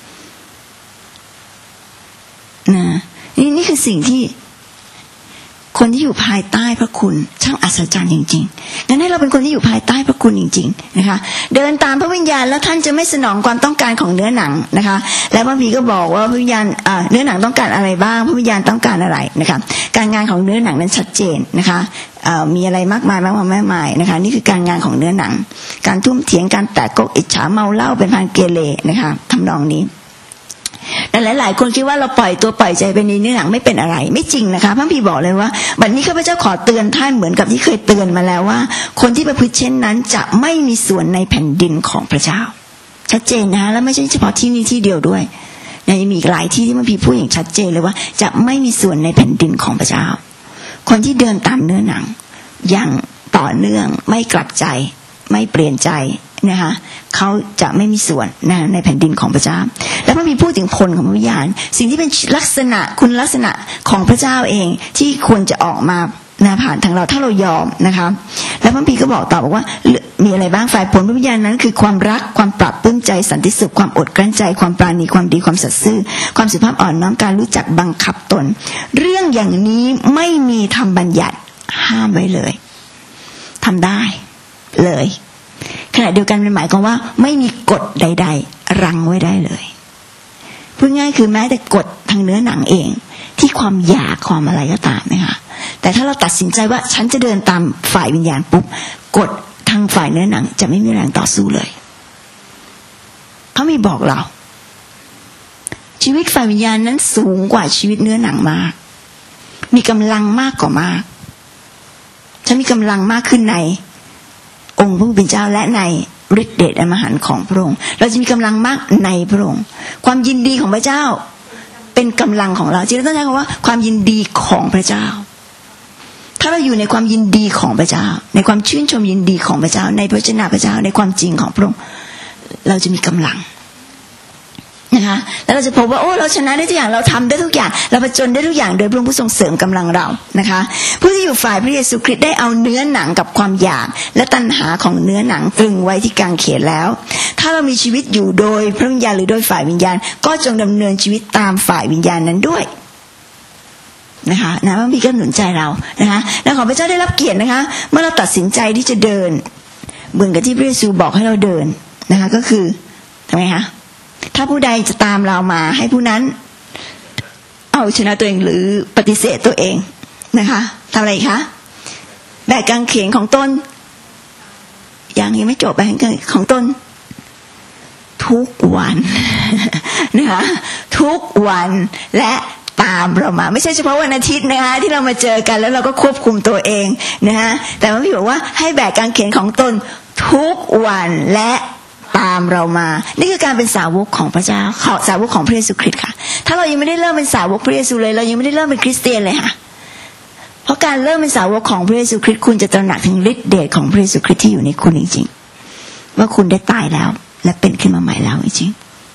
นะนี่คือสิ่งที่คนที่อยู่ภายใต้พระคุณช่างอัศจรรย์จริงๆงั้นให้เราเป็นคนที่อยู่ภายใต้พระคุณจริงๆนะคะเดินตามพระวิญญาณแล้วท่านจะไม่สนองความต้องการของเนื้อหนังนะคะและพระพีก็บอกว่าพระวิญญาณเนื้อหนังต้องการอะไรบ้างพระวิญญาณต้องการอะไรนะคะการงานของเนื้อหนังนั้นชัดเจนนะคะมีอะไรมากมายนะคะนี่คือการงานของเนื้อหนังการทุ่มเถียงการแตกกกอิจฉาเมาเหล้าเป็นพานเกเรนะคะทำนองนี้แต่หลายๆคนคิดว่าเราปล่อยตัวปล่อยใจไปในเนื้อหนังไม่เป็นอะไรไม่จริงนะคะพระพี่บอกเลยว่าบัดนี้ข้าพเจ้าขอเตือนท่านเหมือนกับที่เคยเตือนมาแล้วว่าคนที่ประพฤติเช่นนั้นจะไม่มีส่วนในแผ่นดินของพระเจ้าชัดเจนนะแล้วไม่ใช่เฉพาะที่นี่ที่เดียวด้วยยังมีอีกหลายที่ที่พระพี่พูดอย่างชัดเจนเลยว่าจะไม่มีส่วนในแผ่นดินของพระเจ้าคนที่เดินตามเนื้อหนังอย่างต่อเนื่องไม่กลับใจไม่เปลี่ยนใจนะคะเขาจะไม่มีส่วนในแผ่นดินของพระเจ้าแล้วพระบิดาพูดถึงผลของพระวิญญาณสิ่งที่เป็นลักษณะคุณลักษณะของพระเจ้าเองที่ควรจะออกมาผ่านทางเราถ้าเรายอมนะคะแล้วพระบิดาก็บอกต่อบอกว่ามีอะไรบ้างฝ่ายผลพระวิญญาณนั้นคือความรักความปรับปลื้มใจสันติสุขความอดกลั้นใจความปราณีความดีความสัตย์ซื่อความสุภาพอ่อนน้อมการรู้จักบังคับตนเรื่องอย่างนี้ไม่มีธรรมบัญญัติห้ามไว้เลยทำได้เลยขณะเดียวกันเป็นหมายความว่าไม่มีกฎใดๆรั้งไว้ได้เลยพูดง่ายคือแม้แต่กฎทางเนื้อหนังเองที่ความอยากความอะไรก็ตามนะคะแต่ถ้าเราตัดสินใจว่าฉันจะเดินตามฝ่ายวิญญาณปุ๊บกฎทางฝ่ายเนื้อหนังจะไม่มีแรงต่อสู้เลยเขามีบอกเราชีวิตฝ่ายวิญญาณนั้นสูงกว่าชีวิตเนื้อหนังมากมีกำลังมากกว่ามากฉันมีกำลังมากขึ้นในองค์พระผู้เป็นเจ้าและในฤทธิเดชอมหันต์ของพระองค์เราจะมีกำลังมากในพระองค์ความยินดีของพระเจ้าเป็นกำลังของเราจริงๆต้องใช้คำว่าความยินดีของพระเจ้าถ้าเราอยู่ในความยินดีของพระเจ้าในความชื่นชมยินดีของพระเจ้าในพระชนะพระเจ้าในความจริงของพระองค์เราจะมีกำลังนะคะแล้วเราจะพบว่าโอ้เราชนะได้ทุกอย่างเราทำได้ทุกอย่างเราผจญได้ทุกอย่างโดยพระองค์ผู้ทรงเสริมกำลังเรานะคะผู้ที่อยู่ฝ่ายพระเยซูคริสต์ได้เอาเนื้อหนังกับความอยากและตัณหาของเนื้อหนังตรึงไว้ที่กางเขนแล้วถ้าเรามีชีวิตอยู่โดยพระวิญญาณหรือโดยฝ่ายวิญญาณก็จงดำเนินชีวิตตามฝ่ายวิญญาณนั้นด้วยนะคะพระบิดาก็หนุนใจเรานะคะและขอพระเจ้าได้รับเกียรตินะคะเมื่อเราตัดสินใจที่จะเดินเหมือนกับที่พระเยซูบอกให้เราเดินนะคะก็คือทำไมคะถ้าผู้ใดจะตามเรามาให้ผู้นั้นเอาชนะตัวเองหรือปฏิเสธตัวเองนะคะทำอะไรคะแบกกางเขนของตนยังไม่จบแบกกางเขนของตนทุกวันนะคะทุกวันและตามเรามาไม่ใช่เฉพาะวันอาทิตย์นะคะที่เรามาเจอกันแล้วเราก็ควบคุมตัวเองนะคะแต่พระบิดาบอกว่าให้แบกกางเขนของตนทุกวันและตามเรามานี่คือการเป็นสาวกของพระเจ้าสาวกของพระเยซูคริสต์ค่ะถ้าเรายังไม่ได้เริ่มเป็นสาวกพระเยซูเลยเรายังไม่ได้เริ่มเป็นคริสเตียนเลยค่ะเพราะการเริ่มเป็นสาวกของพระเยซูคริสต์คุณจะตระหนักถึงฤทธิ์เดชของพระเยซูคริสต์ที่อยู่ในคุณจริงๆว่าคุณได้ตายแล้วและเป็นขึ้นมาใหม่แล้วจริง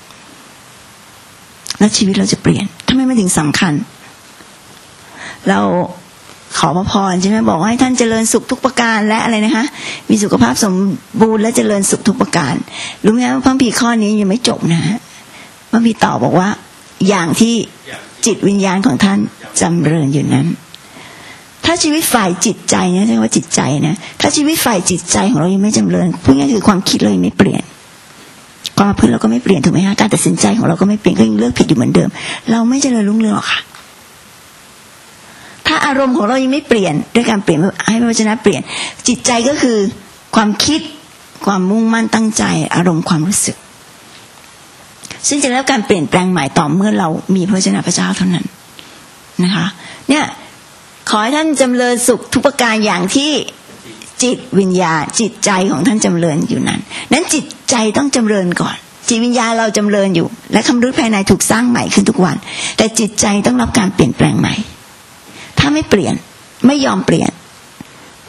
ๆแล้วชีวิตเราจะเปลี่ยนทำไมมันถึงสำคัญเราขอพระพรใช่ไหมบอกว่าให้ท่านเจริญสุขทุกประการและอะไรนะคะมีสุขภาพสมบูรณ์และเจริญสุขทุกประการรู้ไหมว่าพระคัมภีร์ข้อนี้ยังไม่จบนะพระคัมภีร์ตอบบอกว่าอย่างที่จิตวิญญาณของท่านจำเริญอยู่นั้นถ้าชีวิตฝ่ายจิตใจนะใช่ว่าจิตใจนะถ้าชีวิตฝ่ายจิตใจของเรายังไม่จำเริญพูดง่ายๆคือความคิดเรายังไม่เปลี่ยนความประพฤติเราก็ไม่เปลี่ยนถูกไหมคะการตัดสินใจของเราก็ไม่เปลี่ยนก็ยังเลือกผิดอยู่เหมือนเดิมเราไม่เจริญรุ่งเรืองหรอกค่ะถ้าอารมณ์ของเรายังไม่เปลี่ยนด้วยการเปลี่ยนให้พระวจนะเปลี่ยนจิตใจก็คือความคิดความมุ่งมั่นตั้งใจอารมณ์ความรู้สึกซึ่งจะได้รับการเปลี่ยนแปลงใหม่ต่อเมื่อเรามีพระวจนะพระเจ้าเท่านั้นนะคะเนี่ยขอให้ท่านจำเริญสุขทุกประการอย่างที่จิตวิญญาณจิตใจของท่านจำเริญอยู่นั้นจิตใจต้องจำเริญก่อนจิตวิญญาณเราจำเริญอยู่และคำรู้ภายในถูกสร้างใหม่ขึ้นทุกวันแต่จิตใจต้องรับการเปลี่ยนแปลงใหม่ถ้าไม่เปลี่ยนไม่ยอมเปลี่ยน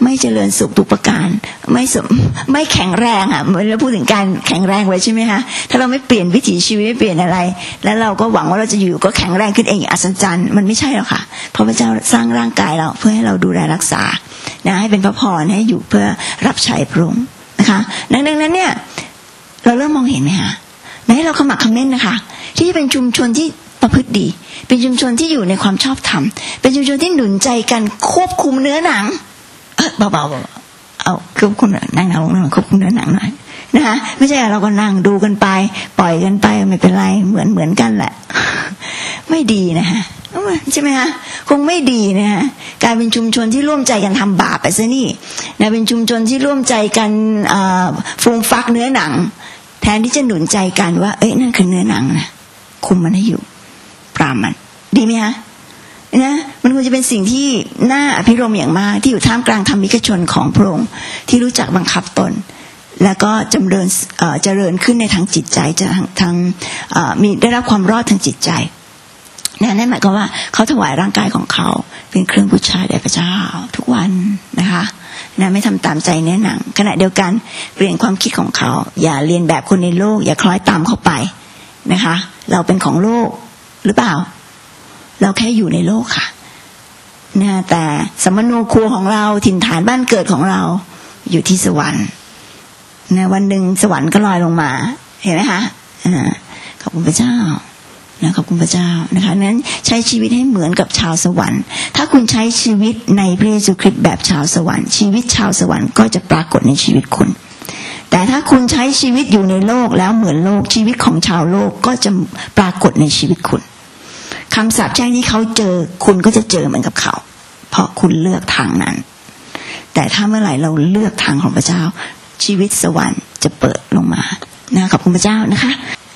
ไม่เจริญสุขทุกประการไม่แข็งแรงอ่ะเราพูดถึงการแข็งแรงไว้ใช่ไหมคะถ้าเราไม่เปลี่ยนวิถีชีวิตไม่เปลี่ยนอะไรแล้วเราก็หวังว่าเราจะอยู่ก็แข็งแรงขึ้นเองอย่างอัศจรรย์มันไม่ใช่หรอกค่ะเพราะพระเจ้าสร้างร่างกายเราเพื่อให้เราดูแลรักษานะให้เป็นพระพรให้อยู่เพื่อรับใช้พระองค์นะคะดังนั้นเนี่ยเราเริ่มมองเห็นไหมคะให้เราขมักเขม้นนะคะที่เป็นชุมชนที่ประพฤติดีเป็นชุมชนที่อยู่ในความชอบธรรมเป็นชุมชนที่หนุนใจกันควบคุมเนื้อหนังเบาๆเอาควบคุมนั่งลงควบคุมเนื้อหนังหน่อยนะคะไม่ใช่เราก็นั่งดูกันไปปล่อยกันไปไม่เป็นไรเหมือนกันแหละไม่ดีนะคะใช่ไหมคะคงไม่ดีนะคะกลายเป็นชุมชนที่ร่วมใจกันทำบาปไปซะนี่นะเป็นชุมชนที่ร่วมใจกันฟูมฟักเนื้อหนังแทนที่จะหนุนใจกันว่าเอ้ยนั่นคือเนื้อหนังนะคุมมันให้อยู่ปราบมันดีไหมคะนะมันควรจะเป็นสิ่งที่น่าอภิรมย์อย่างมากที่อยู่ท่ามกลางธรรมิกชนของพระองค์ที่รู้จักบังคับตนแล้วก็เจริญขึ้นในทางจิตใจจะทางมีได้รับความรอดทางจิตใจนั่นหมายความว่าเขาถวายร่างกายของเขาเป็นเครื่องบูชาแด่พระเจ้าทุกวันนะคะนะไม่ทำตามใจเนื้อหนังขณะเดียวกันเปลี่ยนความคิดของเขาอย่าเรียนแบบคนในโลกอย่าคล้อยตามเข้าไปนะคะเราเป็นของโลกหรือเปล่าเราแค่อยู่ในโลกค่ะนะแต่สมโนครัวของเราถิ่นฐานบ้านเกิดของเราอยู่ที่สวรรค์นะวันหนึ่งสวรรค์ก็ลอยลงมาเห็นไหมคะขอบคุณพระเจ้านะขอบคุณพระเจ้านะคะนั้นใช้ชีวิตให้เหมือนกับชาวสวรรค์ถ้าคุณใช้ชีวิตในพระเยซูคริสต์แบบชาวสวรรค์ชีวิตชาวสวรรค์ก็จะปรากฏในชีวิตคุณแต่ถ้าคุณใช้ชีวิตอยู่ในโลกแล้วเหมือนโลกชีวิตของชาวโลกก็จะปรากฏในชีวิตคุณคำสาปแช่งที่เขาเจอคุณก็จะเจอเหมือนกับเขาเพราะคุณเลือกทางนั้นแต่ถ้าเมื่อไหร่เราเลือกทางของพระเจ้าชีวิตสวรรค์จะเปิดลงมานะขอบคุณพระเจ้านะคะ